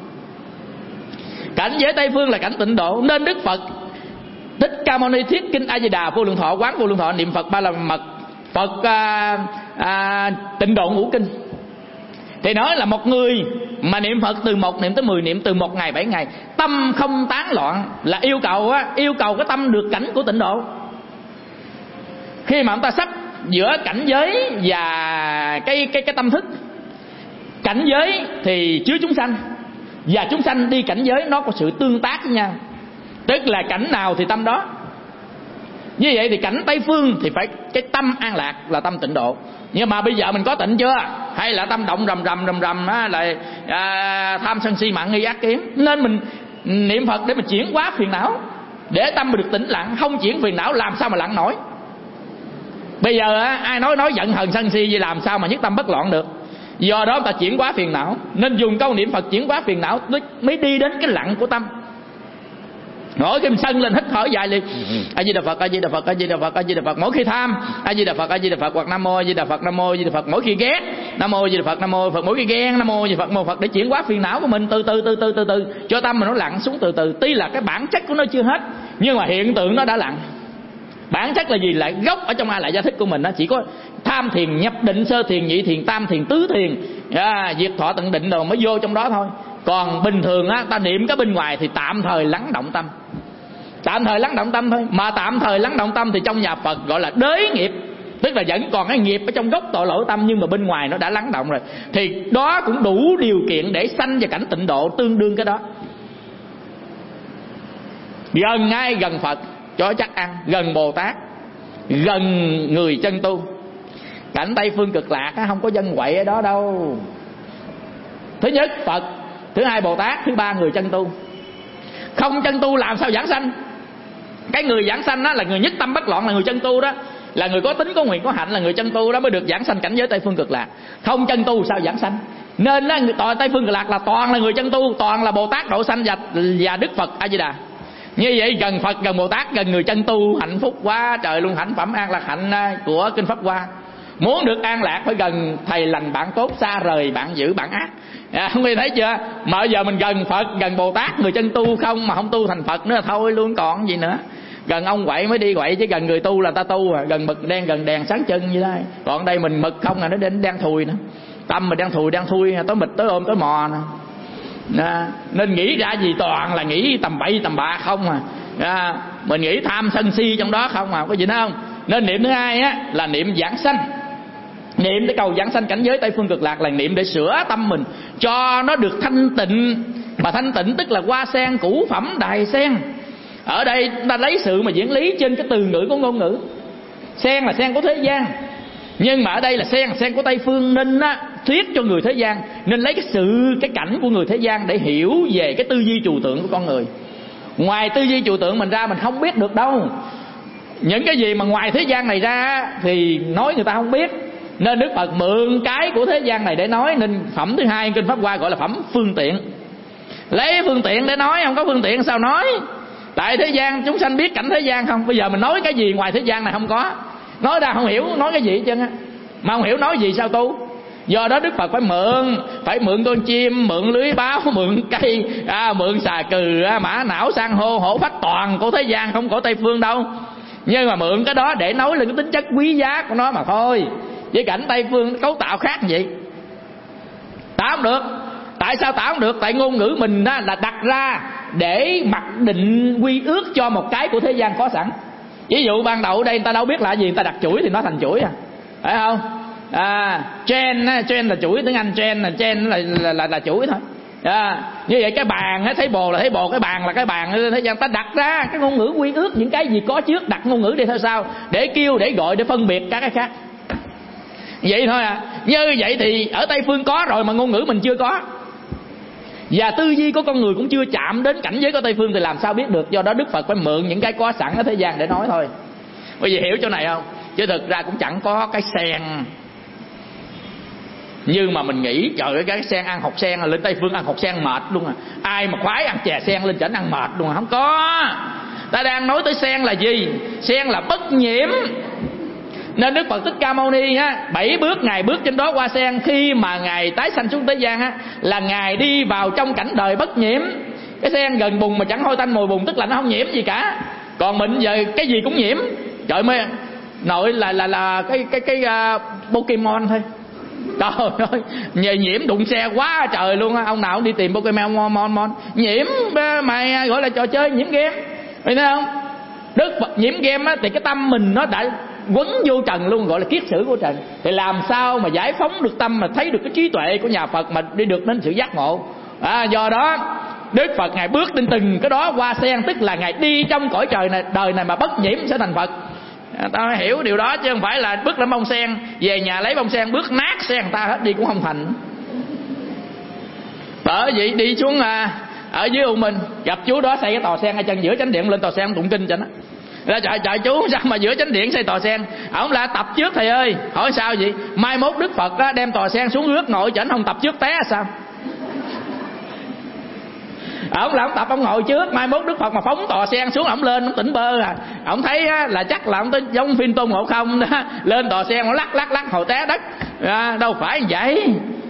Cảnh giới Tây Phương là cảnh tịnh độ, nên Đức Phật Thích Ca Mâu Ni thuyết kinh A Di Đà Vô Lượng Thọ quán Vô Lượng Thọ niệm Phật ba la mật, Phật à, à, tịnh độ ngũ kinh. Thì nói là một người mà niệm Phật từ một niệm tới mười niệm, từ một ngày bảy ngày, tâm không tán loạn, là yêu cầu á, yêu cầu cái tâm được cảnh của tịnh độ. Khi mà chúng ta sắp giữa cảnh giới và cái cái cái tâm thức. Cảnh giới thì chứa chúng sanh, và chúng sanh đi cảnh giới nó có sự tương tác với nhau. Tức là cảnh nào thì tâm đó. Như vậy thì cảnh Tây Phương thì phải cái tâm an lạc là tâm tịnh độ. Nhưng mà bây giờ mình có tịnh chưa? Hay là tâm động rầm rầm rầm rầm á, là à, tham sân si mạng nghi ác kiến. Nên mình niệm Phật để mình chuyển hóa phiền não, để tâm mình được tĩnh lặng. Không chuyển phiền não làm sao mà lặng nổi. Bây giờ á, ai nói nói giận hờn sân si gì làm sao mà nhất tâm bất loạn được. Do đó ta chuyển hóa phiền não, nên dùng câu niệm Phật chuyển hóa phiền não mới đi đến cái lặng của tâm. Mỗi khi mình sân lên hít thở dài liền A Di Đà Phật, A Di Đà Phật, A Di Đà Phật, A Di Đà Phật. Mỗi khi tham A Di Đà Phật, A Di Đà Phật, hoặc Nam Mô A Di Đà Phật, Nam Mô A Di Đà Phật. Mỗi khi ghét Nam Mô A Di Đà Phật, Nam Mô Phật. Mỗi khi ghen Nam Mô A Di Đà Phật, Mô Phật, để chuyển hóa phiền não của mình từ từ từ từ từ từ cho tâm mình nó lặng xuống từ từ. Tuy là cái bản chất của nó chưa hết, nhưng mà hiện tượng nó đã lặng. Bản chất là gì? Lại gốc ở trong A Lại Gia Thức của mình đó, chỉ có tham thiền, nhập định, sơ thiền, nhị thiền, tam thiền, tứ thiền, à, diệt thọ tận định rồi mới vô trong đó thôi. Còn bình thường á, ta niệm cái bên ngoài thì tạm thời lắng động tâm, tạm thời lắng động tâm thôi. Mà tạm thời lắng động tâm thì trong nhà Phật gọi là đới nghiệp, tức là vẫn còn cái nghiệp ở trong gốc tội lỗi tâm, nhưng mà bên ngoài nó đã lắng động rồi, thì đó cũng đủ điều kiện để sanh vào cảnh tịnh độ tương đương cái đó. Gần ai? Gần Phật cho chắc ăn, gần Bồ Tát, gần người chân tu. Cảnh Tây Phương Cực Lạc á, không có dân quậy ở đó đâu. Thứ nhất Phật, thứ hai Bồ Tát, thứ ba người chân tu. Không chân tu làm sao giảng sanh? Cái người giảng sanh đó là người nhất tâm bất loạn, là người chân tu đó, là người có tính, có nguyện, có hạnh, là người chân tu đó mới được giảng sanh cảnh giới Tây Phương Cực Lạc. Không chân tu sao giảng sanh? Nên đó, tòa Tây Phương Cực Lạc là toàn là người chân tu, toàn là Bồ Tát độ sanh và, và Đức Phật A Di Đà. Như vậy gần Phật, gần Bồ Tát, gần người chân tu, hạnh phúc quá trời luôn. Hạnh phẩm an lạc hạnh của Kinh Pháp Hoa. Muốn được an lạc phải gần thầy lành bạn tốt, xa rời bạn dữ bạn ác. À, không nghe thấy chưa? Mà bây giờ mình gần Phật, gần Bồ Tát, người chân tu không, mà không tu thành Phật nữa thôi luôn, còn gì nữa. Gần ông quậy mới đi quậy, chứ gần người tu là ta tu à. Gần mực đen, gần đèn sáng chân như đây. Còn đây mình mực không à, nó đến đang thùi nữa. Tâm mình đang thùi, đang thui, tối mịt, tối ôm, tối mò nè. À, nên nghĩ ra gì toàn là nghĩ tầm bậy tầm bạ không à. À, mình nghĩ tham sân si trong đó không à, có gì nữa không? Nên niệm thứ hai á là niệm giảng sanh. Niệm để cầu giảng sanh cảnh giới Tây Phương Cực Lạc là niệm để sửa tâm mình cho nó được thanh tịnh. Mà thanh tịnh tức là hoa sen củ phẩm đài sen. Ở đây ta lấy sự mà diễn lý trên cái từ ngữ của ngôn ngữ. Sen là sen của thế gian, nhưng mà ở đây là sen, sen của Tây Phương, nên á, thuyết cho người thế gian. Nên lấy cái sự, cái cảnh của người thế gian để hiểu về cái tư duy trừu tượng của con người. Ngoài tư duy trừu tượng mình ra mình không biết được đâu. Những cái gì mà ngoài thế gian này ra thì nói người ta không biết. Nên Đức Phật mượn cái của thế gian này để nói. Nên phẩm thứ hai Kinh Pháp Hoa gọi là phẩm phương tiện. Lấy phương tiện để nói, không có phương tiện sao nói? Tại thế gian chúng sanh biết cảnh thế gian không? Bây giờ mình nói cái gì ngoài thế gian này không có, nói ra không hiểu nói cái gì hết trơn á. Mà không hiểu nói gì sao tu? Do đó Đức Phật phải mượn, phải mượn con chim, mượn lưới báo, mượn cây, à, mượn xà cừ, à, mã não, san hô, hổ phách, toàn của thế gian, không có Tây Phương đâu. Nhưng mà mượn cái đó để nói lên cái tính chất quý giá của nó mà thôi. Với cảnh Tây Phương cấu tạo khác vậy, tạo không được. Tại sao tạo không được? Tại ngôn ngữ mình đó là đặt ra để mặc định quy ước cho một cái của thế gian có sẵn. Ví dụ ban đầu ở đây người ta đâu biết là gì, người ta đặt chuỗi thì nó thành chuỗi à, phải không? À, trend, trend là chuỗi, tiếng Anh trend là trend là là, là, là chuỗi thôi. À, như vậy cái bàn á, thấy bồ là thấy bồ, cái bàn là cái bàn. Thế gian ta đặt ra cái ngôn ngữ quy ước những cái gì có trước, đặt ngôn ngữ để theo sao, để kêu, để gọi, để phân biệt các cái khác. Vậy thôi à. Như vậy thì ở Tây Phương có rồi mà ngôn ngữ mình chưa có, và tư duy của con người cũng chưa chạm đến cảnh giới của Tây Phương thì làm sao biết được. Do đó Đức Phật phải mượn những cái có sẵn ở thế gian để nói thôi. Bây giờ hiểu chỗ này không? Chứ thực ra cũng chẳng có cái sen như mà mình nghĩ. Trời ơi, cái sen ăn hột sen là lên Tây Phương ăn hột sen mệt luôn à. Ai mà khoái ăn chè sen lên chảnh ăn mệt luôn à. Không có. Ta đang nói tới sen là gì? Sen là bất nhiễm. Nên Đức Phật Thích Ca Mâu Ni á, bảy bước Ngài bước trên đó hoa sen. Khi mà Ngài tái sanh xuống thế gian á, là Ngài đi vào trong cảnh đời bất nhiễm. Cái sen gần bùn mà chẳng hôi tanh mùi bùn, tức là nó không nhiễm gì cả. Còn mình giờ cái gì cũng nhiễm. Trời ơi, nội là là là cái cái cái uh, Pokemon thôi. Trời ơi, nhờ nhiễm đụng xe quá trời luôn á. Ông nào cũng đi tìm Pokemon mon mon. Nhiễm mày gọi là trò chơi nhiễm game. Thấy không? Đức Phật nhiễm game á, thì cái tâm mình nó đã quấn vô trần luôn, gọi là kiết sử của trần. Thì làm sao mà giải phóng được tâm, mà thấy được cái trí tuệ của nhà Phật, mà đi được đến sự giác ngộ. À, do đó Đức Phật Ngài bước trên từng cái đó hoa sen, tức là Ngài đi trong cõi trời này, đời này mà bất nhiễm sẽ thành Phật. À, ta hiểu điều đó, chứ không phải là bước lên bông sen, về nhà lấy bông sen bước nát sen người ta hết đi cũng không thành. Bởi vậy đi xuống à, ở dưới U Minh gặp chú đó xây cái tòa sen ở chân giữa chánh điện, lên tòa sen tụng kinh cho nó. Ra trời trời chú sao mà giữa chánh điện xây tòa sen? Ông là tập trước thầy ơi. Hỏi sao vậy? Mai mốt Đức Phật đó, đem tòa sen xuống rước ngồi chảnh, không tập trước té sao? Ông là ông tập ông ngồi trước, mai mốt Đức Phật mà phóng tòa sen xuống ông lên ông tỉnh bơ à. Ông thấy á, là chắc là ông tới giống phim Tôn Ngộ Không đó, lên tòa sen ông lắc lắc lắc hồi té đất à, đâu phải vậy.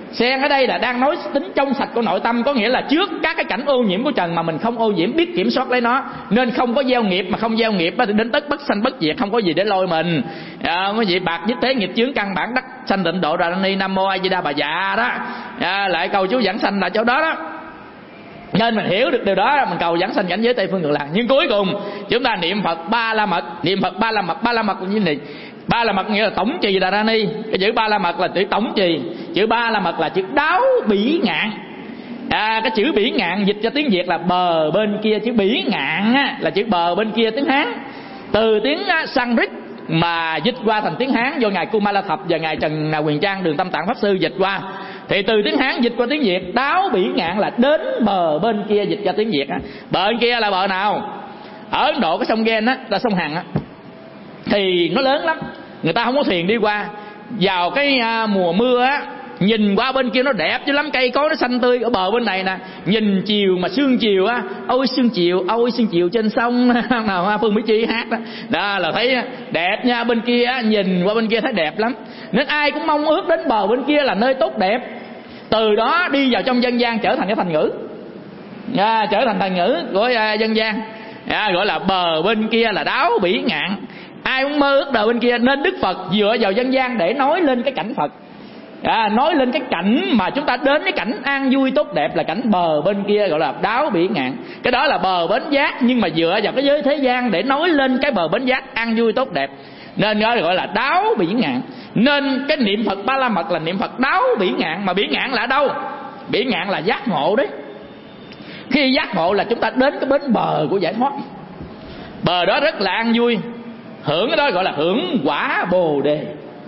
Sen ở đây là đang nói tính trong sạch của nội tâm, có nghĩa là trước các cái cảnh ô nhiễm của trần mà mình không ô nhiễm, biết kiểm soát lấy nó, nên không có gieo nghiệp. Mà không gieo nghiệp thì đến tất bất sanh bất diệt, không có gì để lôi mình. À, quý vị bạc nhất thế nghiệp chướng căn bản đắc sanh tịnh độ ra ni nam mô a di đà bà dạ đó. À, lại câu chú giảng sanh là chỗ đó đó. Nên mình hiểu được điều đó, mình cầu giảng sanh cảnh giới tây phương cực lạc. Nhưng cuối cùng chúng ta niệm Phật ba la mật, niệm Phật ba la mật. Ba la mật như này, ba la mật nghĩa là tổng trì Đà Ra Ni. Cái chữ ba la mật là chữ tổng trì, chữ ba la mật là chữ đáo bỉ ngạn. À, cái chữ bỉ ngạn dịch cho tiếng Việt là bờ bên kia. Chữ bỉ ngạn á, là chữ bờ bên kia tiếng Hán, từ tiếng Sanskrit mà dịch qua thành tiếng Hán do ngài Kumala Thập và ngài Trần Quyền Trang Đường Tâm Tạng Pháp Sư dịch qua. Thì từ tiếng Hán dịch qua tiếng Việt, đáo bỉ ngạn là đến bờ bên kia dịch ra tiếng Việt á. Bờ bên kia là bờ nào? Ở Ấn Độ cái sông Gen á, là sông Hằng á, thì nó lớn lắm, người ta không có thuyền đi qua. Vào cái uh, mùa mưa á, nhìn qua bên kia nó đẹp chứ lắm, cây cối nó xanh tươi. Ở bờ bên này nè, nhìn chiều mà sương chiều á, ôi sương chiều, ôi sương chiều trên sông nào Hoa Phương Mỹ Chi hát đó, đó là thấy đẹp nha. Bên kia á, nhìn qua bên kia thấy đẹp lắm, nên ai cũng mong ước đến bờ bên kia là nơi tốt đẹp. Từ đó đi vào trong dân gian trở thành cái thành ngữ, à, trở thành thành ngữ của uh, dân gian, à, gọi là bờ bên kia là đáo bỉ ngạn. Ai cũng mơ ước đời bên kia, nên Đức Phật dựa vào dân gian để nói lên cái cảnh Phật, à, nói lên cái cảnh mà chúng ta đến cái cảnh an vui tốt đẹp là cảnh bờ bên kia, gọi là đáo bỉ ngạn. Cái đó là bờ bến giác, nhưng mà dựa vào cái giới thế gian để nói lên cái bờ bến giác an vui tốt đẹp, nên đó gọi là đáo bỉ ngạn. Nên cái niệm Phật ba la mật là niệm Phật đáo bỉ ngạn. Mà bỉ ngạn là đâu? Bỉ ngạn là giác ngộ đấy. Khi giác ngộ là chúng ta đến cái bến bờ của giải thoát, bờ đó rất là an vui, hưởng cái đó gọi là hưởng quả Bồ Đề.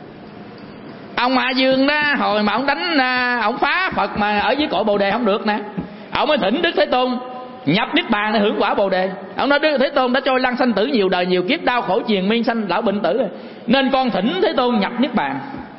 Ông A Dương đó, hồi mà ông đánh, ông phá Phật mà ở dưới cội Bồ Đề không được nè, ông mới thỉnh Đức Thế Tôn nhập niết bàn để hưởng quả Bồ Đề. Ông nói Đức Thế Tôn đã trôi lăn sanh tử nhiều đời nhiều kiếp, đau khổ triền miên sanh lão bệnh tử rồi, nên con thỉnh Thế Tôn nhập niết bàn.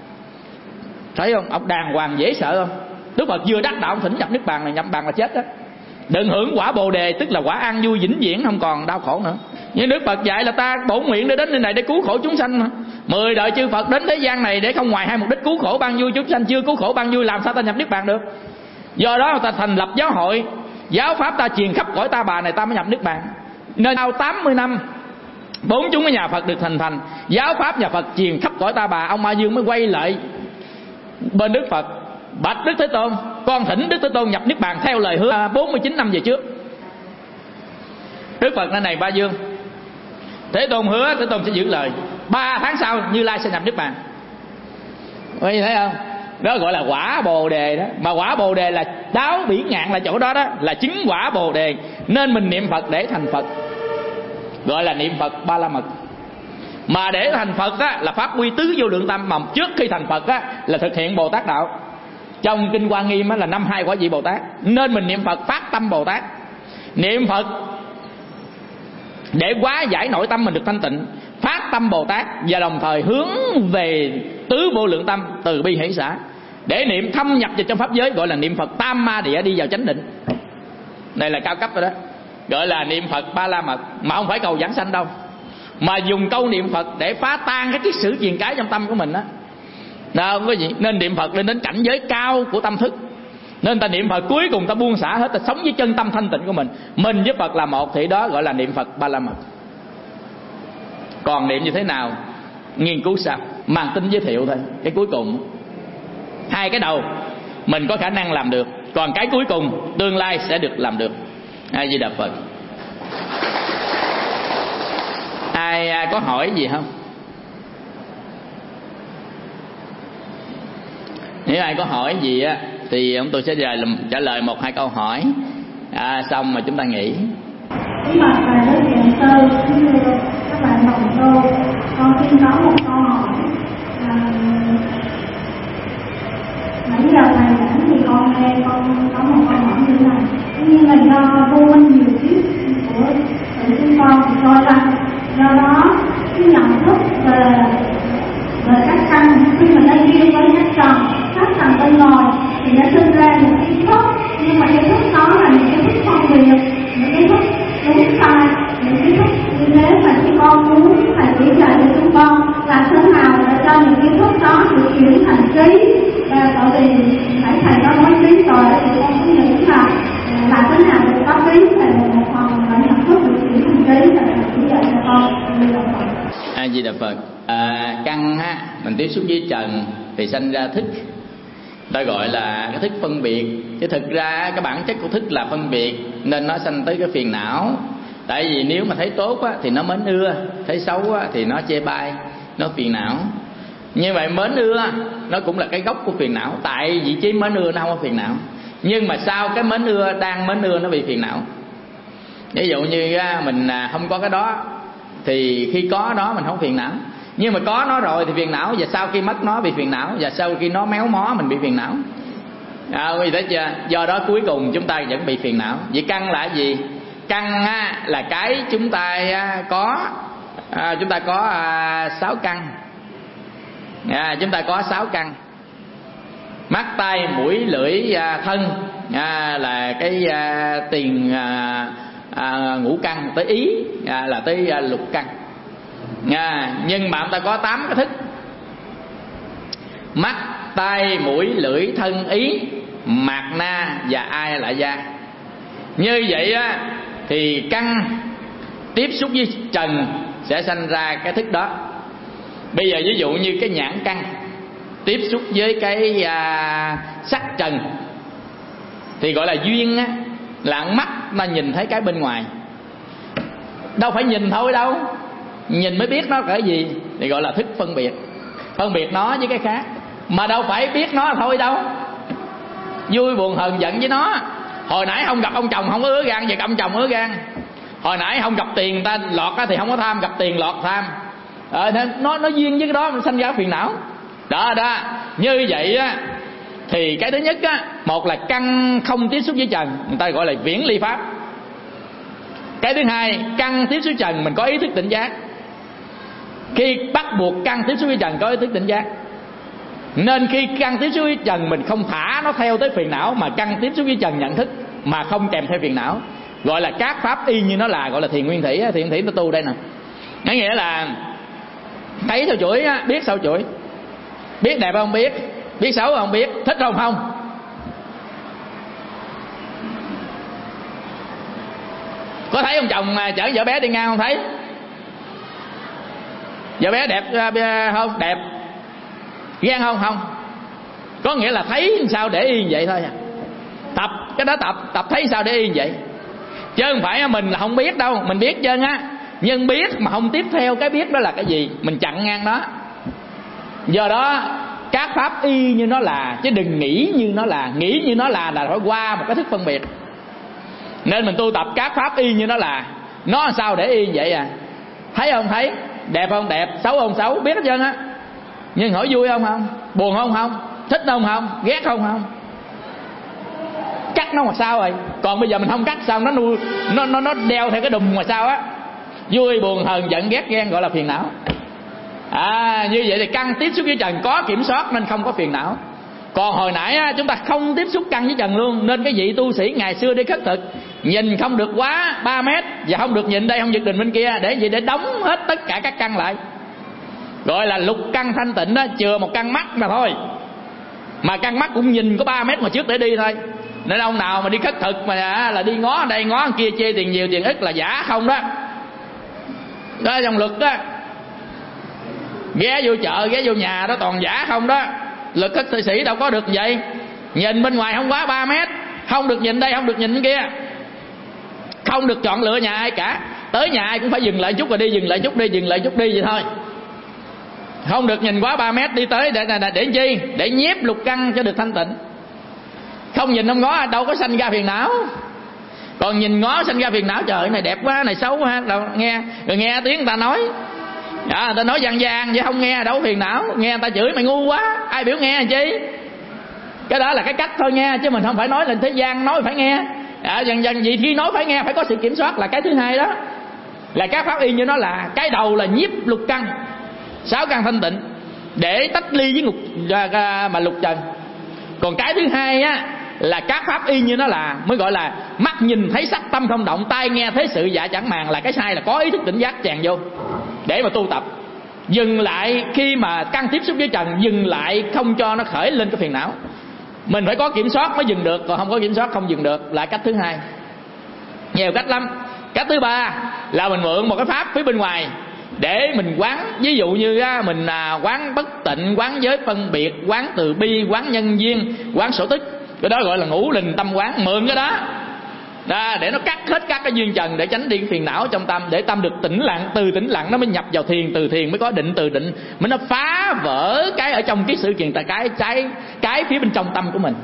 Thấy không? Ông đàng hoàng dễ sợ không? Đức Phật vừa đắc đạo ông thỉnh nhập niết bàn này, nhập bàn là chết đó. Đừng hưởng quả Bồ Đề, tức là quả an vui vĩnh viễn, không còn đau khổ nữa. Nhưng Đức Phật dạy là ta bổn nguyện để đến nơi này để cứu khổ chúng sanh mà. Mười đời chư Phật đến thế gian này để không ngoài hai mục đích cứu khổ ban vui chúng sanh, chưa cứu khổ ban vui làm sao ta nhập niết bàn được? Do đó ta thành lập giáo hội, giáo pháp ta truyền khắp cõi Ta Bà này ta mới nhập niết bàn. Nên sau tám mươi năm bốn chúng cái nhà Phật được thành thành, giáo pháp nhà Phật truyền khắp cõi Ta Bà, ông A Dương mới quay lại bên Đức Phật bạch Đức Thế Tôn, con thỉnh Đức Thế Tôn nhập niết bàn theo lời hứa bốn mươi chín năm về trước. Đức Phật nói này Ba Dương, Thế Tôn hứa Thế Tôn sẽ giữ lời, ba tháng sau Như Lai sẽ nhập niết bàn. Quý vị thấy không? Đó gọi là quả Bồ Đề đó. Mà quả Bồ Đề là đáo bỉ ngạn là chỗ đó đó, là chứng quả Bồ Đề. Nên mình niệm Phật để thành Phật, gọi là niệm Phật ba la mật. Mà để thành Phật á, là phát huy tứ vô lượng tâm. Mà trước khi thành Phật á, là thực hiện Bồ Tát đạo. Trong Kinh Hoa Nghiêm á, là năm hai quả vị Bồ Tát. Nên mình niệm Phật phát tâm Bồ Tát, niệm Phật để hóa giải nội tâm mình được thanh tịnh, phát tâm Bồ Tát, và đồng thời hướng về tứ vô lượng tâm từ bi hỷ xả, để niệm thâm nhập vào trong pháp giới, gọi là niệm Phật tam ma địa, đi vào chánh định. Đây là cao cấp rồi đó, gọi là niệm Phật ba la mật. Mà không phải cầu giảng sanh đâu, mà dùng câu niệm Phật để phá tan cái kiết sử triền cái trong tâm của mình đó. Nào quý vị, nên niệm Phật lên đến cảnh giới cao của tâm thức. Nên ta niệm Phật cuối cùng ta buông xả hết, ta sống với chân tâm thanh tịnh của mình, mình với Phật là một, thì đó gọi là niệm Phật ba la mật. Còn niệm như thế nào nghiên cứu sao, mang tính giới thiệu thôi. Cái cuối cùng, hai cái đầu mình có khả năng làm được, còn cái cuối cùng tương lai sẽ được làm được. A Di Đà Phật. Ai có hỏi gì không? Nếu ai có hỏi gì á thì ông tôi sẽ trả lời một hai câu hỏi, à, xong mà chúng ta nghỉ. Cái mặt là đối diện tư cũng như các bạn đồng tu, con xin có một câu hỏi. À, nãy giờ thầy giảng thì con nghe con có một câu hỏi như này. Nhưng mà do vô minh nhiều kiếp của tự chúng con thì trôi lăn, do đó cái nhận thức về về các căn khi mà nó duyên với các trần, các trần bên ngoài thì nó sinh ra một cái thức, nhưng mà cái thức đó là những cái thức phân biệt, những cái thức đúng sai, những cái thức như thế mà chúng con muốn thầy chỉ dạy cho chúng con làm thế nào để cho những cái thức đó được chuyển thành trí. Và tại vì nãy A Di Đà Phật. À, căn á, mình tiếp xúc với trần thì sanh ra thức, ta gọi là cái thức phân biệt. Chứ thực ra cái bản chất của thức là phân biệt, nên nó sanh tới cái phiền não. Tại vì nếu mà thấy tốt á, thì nó mến ưa, thấy xấu á, thì nó chê bai, nó phiền não. Như vậy mến ưa nó cũng là cái gốc của phiền não. Tại vị trí mến ưa nó không có phiền não, nhưng mà sau cái mến ưa, đang mến ưa nó bị phiền não. Ví dụ như mình không có cái đó thì khi có đó mình không phiền não, nhưng mà có nó rồi thì phiền não, và sau khi mất nó bị phiền não, và sau khi nó méo mó mình bị phiền não. À, quý vị thấy chưa? Do đó cuối cùng chúng ta vẫn bị phiền não. Vậy căn là gì? Căn á, là cái chúng ta có à, chúng ta có à, sáu căn. À, chúng ta có sáu căn: mắt, tai, mũi, lưỡi, à, thân, à, là cái à, tiền à, à, ngũ căn, tới ý à, là tới à, lục căn. À, nhưng mà chúng ta có tám cái thức: mắt, tai, mũi, lưỡi, thân, ý, mạt na và ai lại gia. Như vậy á, thì căn tiếp xúc với trần sẽ sanh ra cái thức đó. Bây giờ ví dụ như cái nhãn căn tiếp xúc với cái à, sắc trần thì gọi là duyên á, là mắt nó nhìn thấy cái bên ngoài, đâu phải nhìn thôi đâu, nhìn mới biết nó là cái gì, thì gọi là thức phân biệt. Phân biệt nó với cái khác, mà đâu phải biết nó thôi đâu, vui buồn hờn giận với nó. Hồi nãy không gặp ông chồng không có ứa gan, giờ gặp ông chồng ứa gan. Hồi nãy không gặp tiền người ta lọt á thì không có tham, gặp tiền lọt tham. Ờ, nó nó duyên với cái đó mình sanh ra phiền não. Đó đó, như vậy á thì cái thứ nhất á, một là căn không tiếp xúc với trần, người ta gọi là viễn ly pháp. Cái thứ hai, căn tiếp xúc trần mình có ý thức tỉnh giác. Khi bắt buộc căn tiếp xúc với trần có ý thức tỉnh giác, nên khi căn tiếp xúc với trần mình không thả nó theo tới phiền não, mà căn tiếp xúc với trần nhận thức mà không kèm theo phiền não, gọi là các pháp y như nó là, gọi là thiền nguyên thủy. Thiền nguyên thủy nó tu đây nè, có nghĩa là thấy sao chuỗi, biết sao chuỗi, biết đẹp không biết, biết xấu không biết, thích không không. Có thấy ông chồng chở vợ bé đi ngang không? Thấy vợ bé đẹp không? Đẹp. Ghen không? Không. Có nghĩa là thấy sao để yên vậy thôi. Tập cái đó, tập tập thấy sao để yên vậy, chứ không phải mình là không biết đâu. Mình biết trơn á, nhưng biết mà không tiếp theo cái biết đó là cái gì, mình chặn ngang đó. Do đó các pháp y như nó là, chứ đừng nghĩ như nó là. Nghĩ như nó là là phải qua một cái thức phân biệt. Nên mình tu tập các pháp y như nó là. Nó làm sao để y vậy à? Thấy không thấy, đẹp không đẹp, xấu không xấu, biết hết trơn á. Nhưng hỏi vui không không, buồn không không, thích không không, ghét không không. Cắt nó mà sao rồi. Còn bây giờ mình không cắt sao nó nuôi, nó nó nó đeo theo cái đùm mà sao á. Vui buồn hờn giận ghét ghen gọi là phiền não. À, như vậy thì căn tiếp xúc với trần có kiểm soát nên không có phiền não. Còn hồi nãy á, chúng ta không tiếp xúc căn với trần luôn, nên cái vị tu sĩ ngày xưa đi khất thực nhìn không được quá ba mét, và không được nhìn đây, không giật đình bên kia, để gì, để đóng hết tất cả các căn lại, gọi là lục căn thanh tịnh đó, chừa một căn mắt mà thôi. Mà căn mắt cũng nhìn có ba mét mà trước để đi thôi. Nên ông nào mà đi khất thực mà là đi ngó đây ngó kia, chê tiền nhiều tiền ít là giả không đó. Đó là dòng luật đó. Ghé vô chợ, ghé vô nhà đó toàn giả không đó. Luật khất thị sĩ đâu có được vậy. Nhìn bên ngoài không quá ba mét, không được nhìn đây, không được nhìn kia, không được chọn lựa nhà ai cả. Tới nhà ai cũng phải dừng lại chút rồi đi, dừng lại chút đi, dừng lại chút đi vậy thôi. Không được nhìn quá ba mét đi tới để, để, để, để chi? Để nhiếp lục căn cho được thanh tịnh. Không nhìn không ngó đâu có sanh ra phiền não. Còn nhìn ngó sanh ra phiền não, trời này đẹp quá, này xấu quá, đâu nghe rồi nghe tiếng người ta nói. À, người ta nói gian gian chứ không nghe đâu phiền não. Nghe người ta chửi mày ngu quá, ai biểu nghe làm chi. Cái đó là cái cách thôi nghe, chứ mình không phải nói là thế gian nói phải nghe. À, dần dần gì khi nói phải nghe phải có sự kiểm soát, là cái thứ hai đó. Là các pháp y như nó là. Cái đầu là nhiếp lục căn, sáu căn thanh tịnh, để tách ly với ngục mà lục trần. Còn cái thứ hai á là các pháp y như nó là, mới gọi là mắt nhìn thấy sắc tâm không động, tai nghe thấy sự dạ chẳng màng. Là cái sai là có ý thức tỉnh giác tràn vô để mà tu tập. Dừng lại khi mà căn tiếp xúc với trần, dừng lại không cho nó khởi lên cái phiền não. Mình phải có kiểm soát mới dừng được, còn không có kiểm soát không dừng được. Là cách thứ hai. Nhiều cách lắm. Cách thứ ba là mình mượn một cái pháp phía bên ngoài. để mình quán. Ví dụ như mình quán bất tịnh, quán giới phân biệt, quán từ bi, quán nhân duyên, quán sở tức, cái đó gọi là ngũ linh tâm quán. Mượn cái đó Đó, để nó cắt hết các cái duyên trần, để tránh đi phiền não trong tâm, để tâm được tĩnh lặng. Từ tĩnh lặng nó mới nhập vào thiền, từ thiền mới có định, từ định mới nó phá vỡ cái ở trong cái sự kiện tại cái cái cái phía bên trong tâm của mình.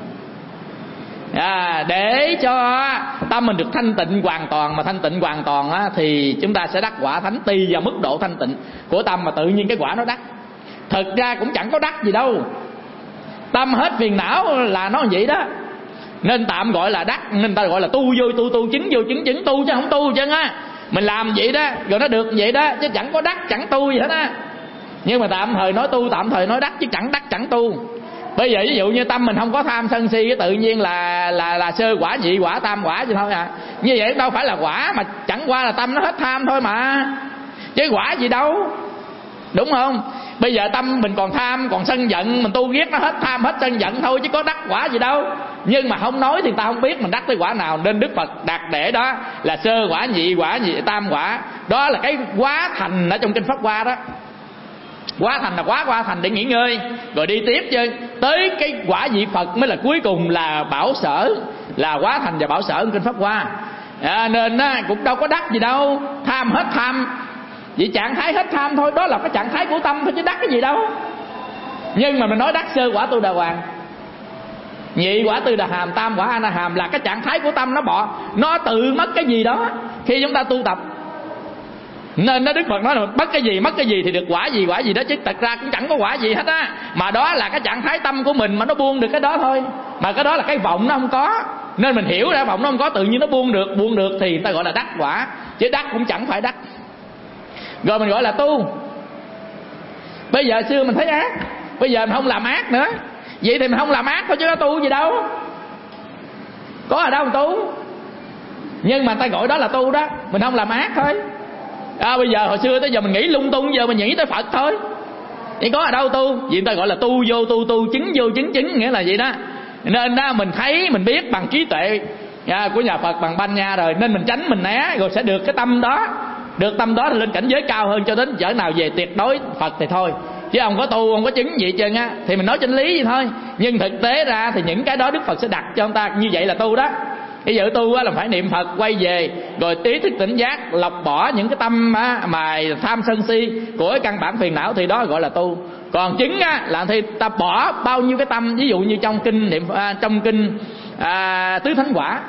À, để cho tâm mình được thanh tịnh hoàn toàn. Mà thanh tịnh hoàn toàn á, thì chúng ta sẽ đắc quả thánh. Tùy vào mức độ thanh tịnh của tâm mà tự nhiên cái quả nó đắc. Thực ra cũng chẳng có đắc gì đâu. Tâm hết phiền não là nó vậy đó, nên tạm gọi là đắc. Nên ta gọi là tu vô tu, tu chứng vô chứng, chứng tu chứ không tu chứ á. Mình làm vậy đó rồi nó được vậy đó, chứ chẳng có đắc chẳng tu gì hết á. Nhưng mà tạm thời nói tu, tạm thời nói đắc, chứ chẳng đắc chẳng tu. Bây giờ ví dụ như tâm mình không có tham sân si, tự nhiên là là là sơ quả, nhị quả, tam quả chứ thôi à. Như vậy đâu phải là quả, mà chẳng qua là tâm nó hết tham thôi mà, chứ quả gì đâu, đúng không? Bây giờ tâm mình còn tham, còn sân giận, mình tu ghét nó hết tham hết sân giận thôi, chứ có đắc quả gì đâu. Nhưng mà không nói thì ta không biết mình đắc tới quả nào. Nên Đức Phật đặt để đó là sơ quả, nhị quả, nhị tam quả. Đó là cái quá thành ở trong kinh Pháp Hoa đó. Quá thành là quá qua thành để nghỉ ngơi, rồi đi tiếp chứ. Tới cái quả vị Phật mới là cuối cùng, là bảo sở, là quá thành và bảo sở trong kinh Pháp Hoa. À, nên á, cũng đâu có đắc gì đâu. Tham hết tham, vậy trạng thái hết tham thôi. Đó là cái trạng thái của tâm thôi, chứ đắc cái gì đâu. Nhưng mà mình nói đắc sơ quả Tu Đà Hoàng, nhị quả Tư Đà Hàm, tam quả A Na Hàm là cái trạng thái của tâm nó bỏ, nó tự mất cái gì đó khi chúng ta tu tập. Nên đó Đức Phật nói là mất cái gì, mất cái gì thì được quả gì, quả gì đó, chứ thật ra cũng chẳng có quả gì hết á. Mà đó là cái trạng thái tâm của mình, mà nó buông được cái đó thôi. Mà cái đó là cái vọng nó không có, nên mình hiểu ra vọng nó không có, tự nhiên nó buông được. Buông được thì ta gọi là đắc quả, chứ đắc cũng chẳng phải đắc. Rồi mình gọi là tu. Bây giờ xưa mình thấy ác, bây giờ mình không làm ác nữa, vậy thì mình không làm ác thôi, chứ nó tu gì đâu, có ở đâu mà tu. Nhưng mà ta gọi đó là tu đó, mình không làm ác thôi. À, bây giờ hồi xưa tới giờ mình nghĩ lung tung, giờ mình nghĩ tới Phật thôi, vậy có ở đâu tu. Vậy ta gọi là tu vô tu, tu chứng vô chứng, chứng nghĩa là vậy đó. Nên đó mình thấy mình biết bằng trí tuệ à, của nhà Phật, bằng banh nha rồi, nên mình tránh mình né, rồi sẽ được cái tâm đó. Được tâm đó thì lên cảnh giới cao hơn, cho đến cỡ nào về tuyệt đối Phật thì thôi. Chứ không có tu, không có chứng gì trơn á, thì mình nói chân lý vậy thôi. Nhưng thực tế ra thì những cái đó Đức Phật sẽ đặt cho ông ta, như vậy là tu đó. Bây giờ tu á là phải niệm Phật, quay về, rồi ý thức tỉnh giác, lọc bỏ những cái tâm á, mà tham sân si của cái căn bản phiền não, thì đó gọi là tu. Còn chứng á là thì ta bỏ bao nhiêu cái tâm. Ví dụ như trong kinh niệm à, trong kinh à, tứ thánh quả,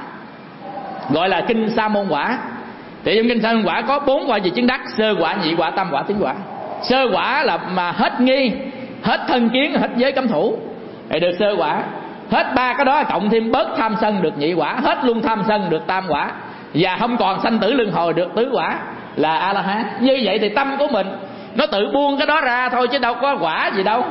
gọi là kinh Sa Môn Quả. Thì trong kinh Sa Môn Quả có bốn quả gì chứng đắc: sơ quả, nhị quả, tam quả, tứ quả. Sơ quả là mà hết nghi, hết thân kiến, hết giới cấm thủ thì được sơ quả. Hết ba cái đó cộng thêm bớt tham sân được nhị quả. Hết luôn tham sân được tam quả. Và không còn sanh tử luân hồi được tứ quả, là A La Hán. Như vậy thì tâm của mình nó tự buông cái đó ra thôi, chứ đâu có quả gì đâu.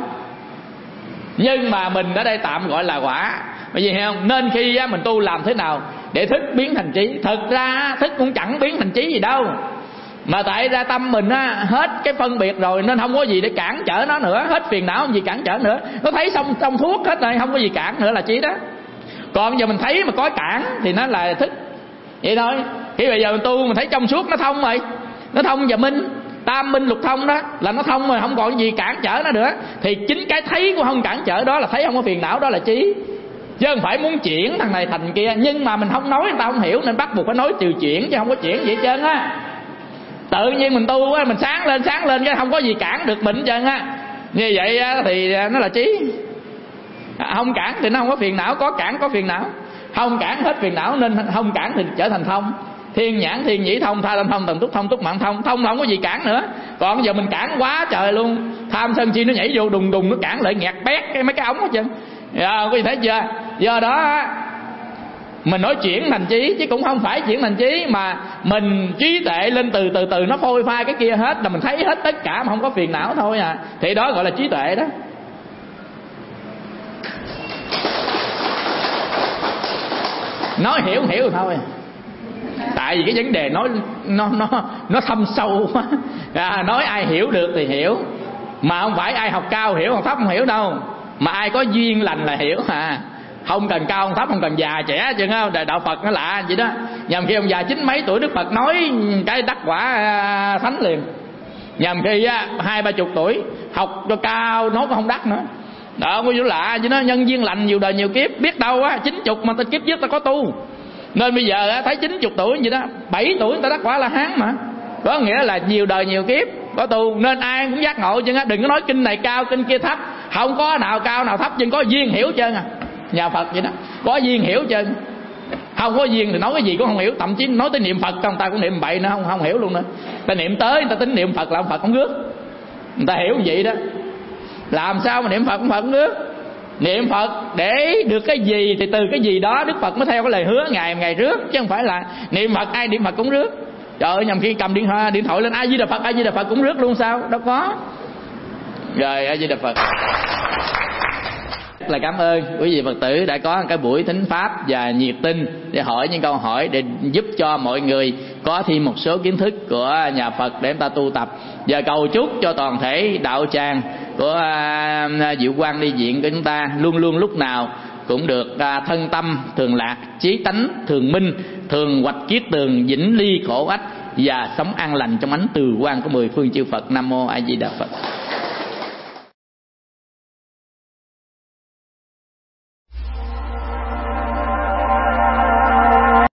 Nhưng mà mình ở đây tạm gọi là quả. Bởi vì hiểu không? Nên khi mình tu làm thế nào để thức biến thành trí. Thật ra thức cũng chẳng biến thành trí gì đâu, mà tại ra tâm mình á, hết cái phân biệt rồi, nên không có gì để cản trở nó nữa. Hết phiền não, không gì cản trở nữa. Nó thấy xong trong thuốc hết rồi, không có gì cản nữa là trí đó. Còn giờ mình thấy mà có cản thì nó là thức. Vậy thôi. Khi bây giờ mình tu mình thấy trong suốt, nó thông rồi, nó thông và minh, tam minh lục thông đó, là nó thông rồi, không còn gì cản trở nó nữa. Thì chính cái thấy của không cản trở đó là thấy không có phiền não, đó là trí. Chứ không phải muốn chuyển thằng này thành kia. Nhưng mà mình không nói, người ta không hiểu, nên bắt buộc phải nói từ chuyển, chứ không có chuyển gì hết trơn á. Tự nhiên mình tu á, mình sáng lên sáng lên cái không có gì cản được mình hết trơn á. Như vậy á, thì nó là trí. Không cản thì nó không có phiền não, có cản có phiền não. Không cản hết phiền não, nên không cản thì trở thành thông. Thiên nhãn, thiên nhĩ thông, tha tâm thông, tần túc thông, túc mạng thông. Thông là không có gì cản nữa. Còn giờ mình cản quá trời luôn. Tham sân si nó nhảy vô đùng đùng, nó cản lại nghẹt bét cái mấy cái ống hết trơn. À, có gì thấy chưa? Do đó mình nói chuyển thành trí, chứ cũng không phải chuyển thành trí, mà mình trí tuệ lên từ từ từ nó phôi phai cái kia hết, là mình thấy hết tất cả mà không có phiền não thôi à. Thì đó gọi là trí tuệ đó. Nói hiểu hiểu thôi. Tại vì cái vấn đề nói nó nó nó thâm sâu quá. À, nói ai hiểu được thì hiểu, mà không phải ai học cao hiểu, học thấp không hiểu đâu. Mà ai có duyên lành là hiểu à. Không cần cao, không thấp, không cần già trẻ chứ không. Đạo Phật nó lạ vậy đó. Nhằm khi ông già chín mấy tuổi, Đức Phật nói cái đắc quả thánh liền. Nhằm khi á hai ba chục tuổi học cho cao nốt không đắc nữa. Đó có chỗ lạ chứ nó nhân duyên lành nhiều đời nhiều kiếp. Biết đâu á chín chục mà ta kiếp trước ta có tu. Nên bây giờ á thấy chín chục tuổi gì đó, bảy tuổi người ta đắc quả La Hán mà. Có nghĩa là nhiều đời nhiều kiếp có tu. Nên ai cũng giác ngộ chứ á. Đừng có nói kinh này cao kinh kia thấp. Không có nào cao nào thấp, nhưng có duyên hiểu trơn à. Nhà Phật vậy đó, có duyên hiểu trơn. Không có duyên thì nói cái gì cũng không hiểu. Thậm chí nói tới niệm Phật người ta cũng niệm bậy nữa, không không hiểu luôn nữa. Ta niệm tới người ta tính niệm Phật là ông Phật không rước. Người ta hiểu vậy đó. Làm sao mà niệm Phật ông Phật không rước? Niệm Phật để được cái gì thì từ cái gì đó Đức Phật mới theo cái lời hứa ngày ngày rước, chứ không phải là niệm Phật ai niệm Phật cũng rước. Trời ơi, nhầm khi cầm điện thoại điện thoại lên A Di Đà Phật, A Di Đà Phật cũng rước luôn sao? Đâu có. Rồi A Di Đà Phật. Rất là cảm ơn quý vị Phật tử đã có cái buổi thính pháp và nhiệt tình để hỏi những câu hỏi để giúp cho mọi người có thêm một số kiến thức của nhà Phật để chúng ta tu tập. Và cầu chúc cho toàn thể đạo tràng của Diệu Quang Ni Viện của chúng ta luôn luôn lúc nào cũng được thân tâm thường lạc, chí tánh thường minh, thường hoạch kiết tường, vĩnh ly khổ ách và sống an lành trong ánh từ quang của mười phương chư Phật. Nam mô A Di Đà Phật.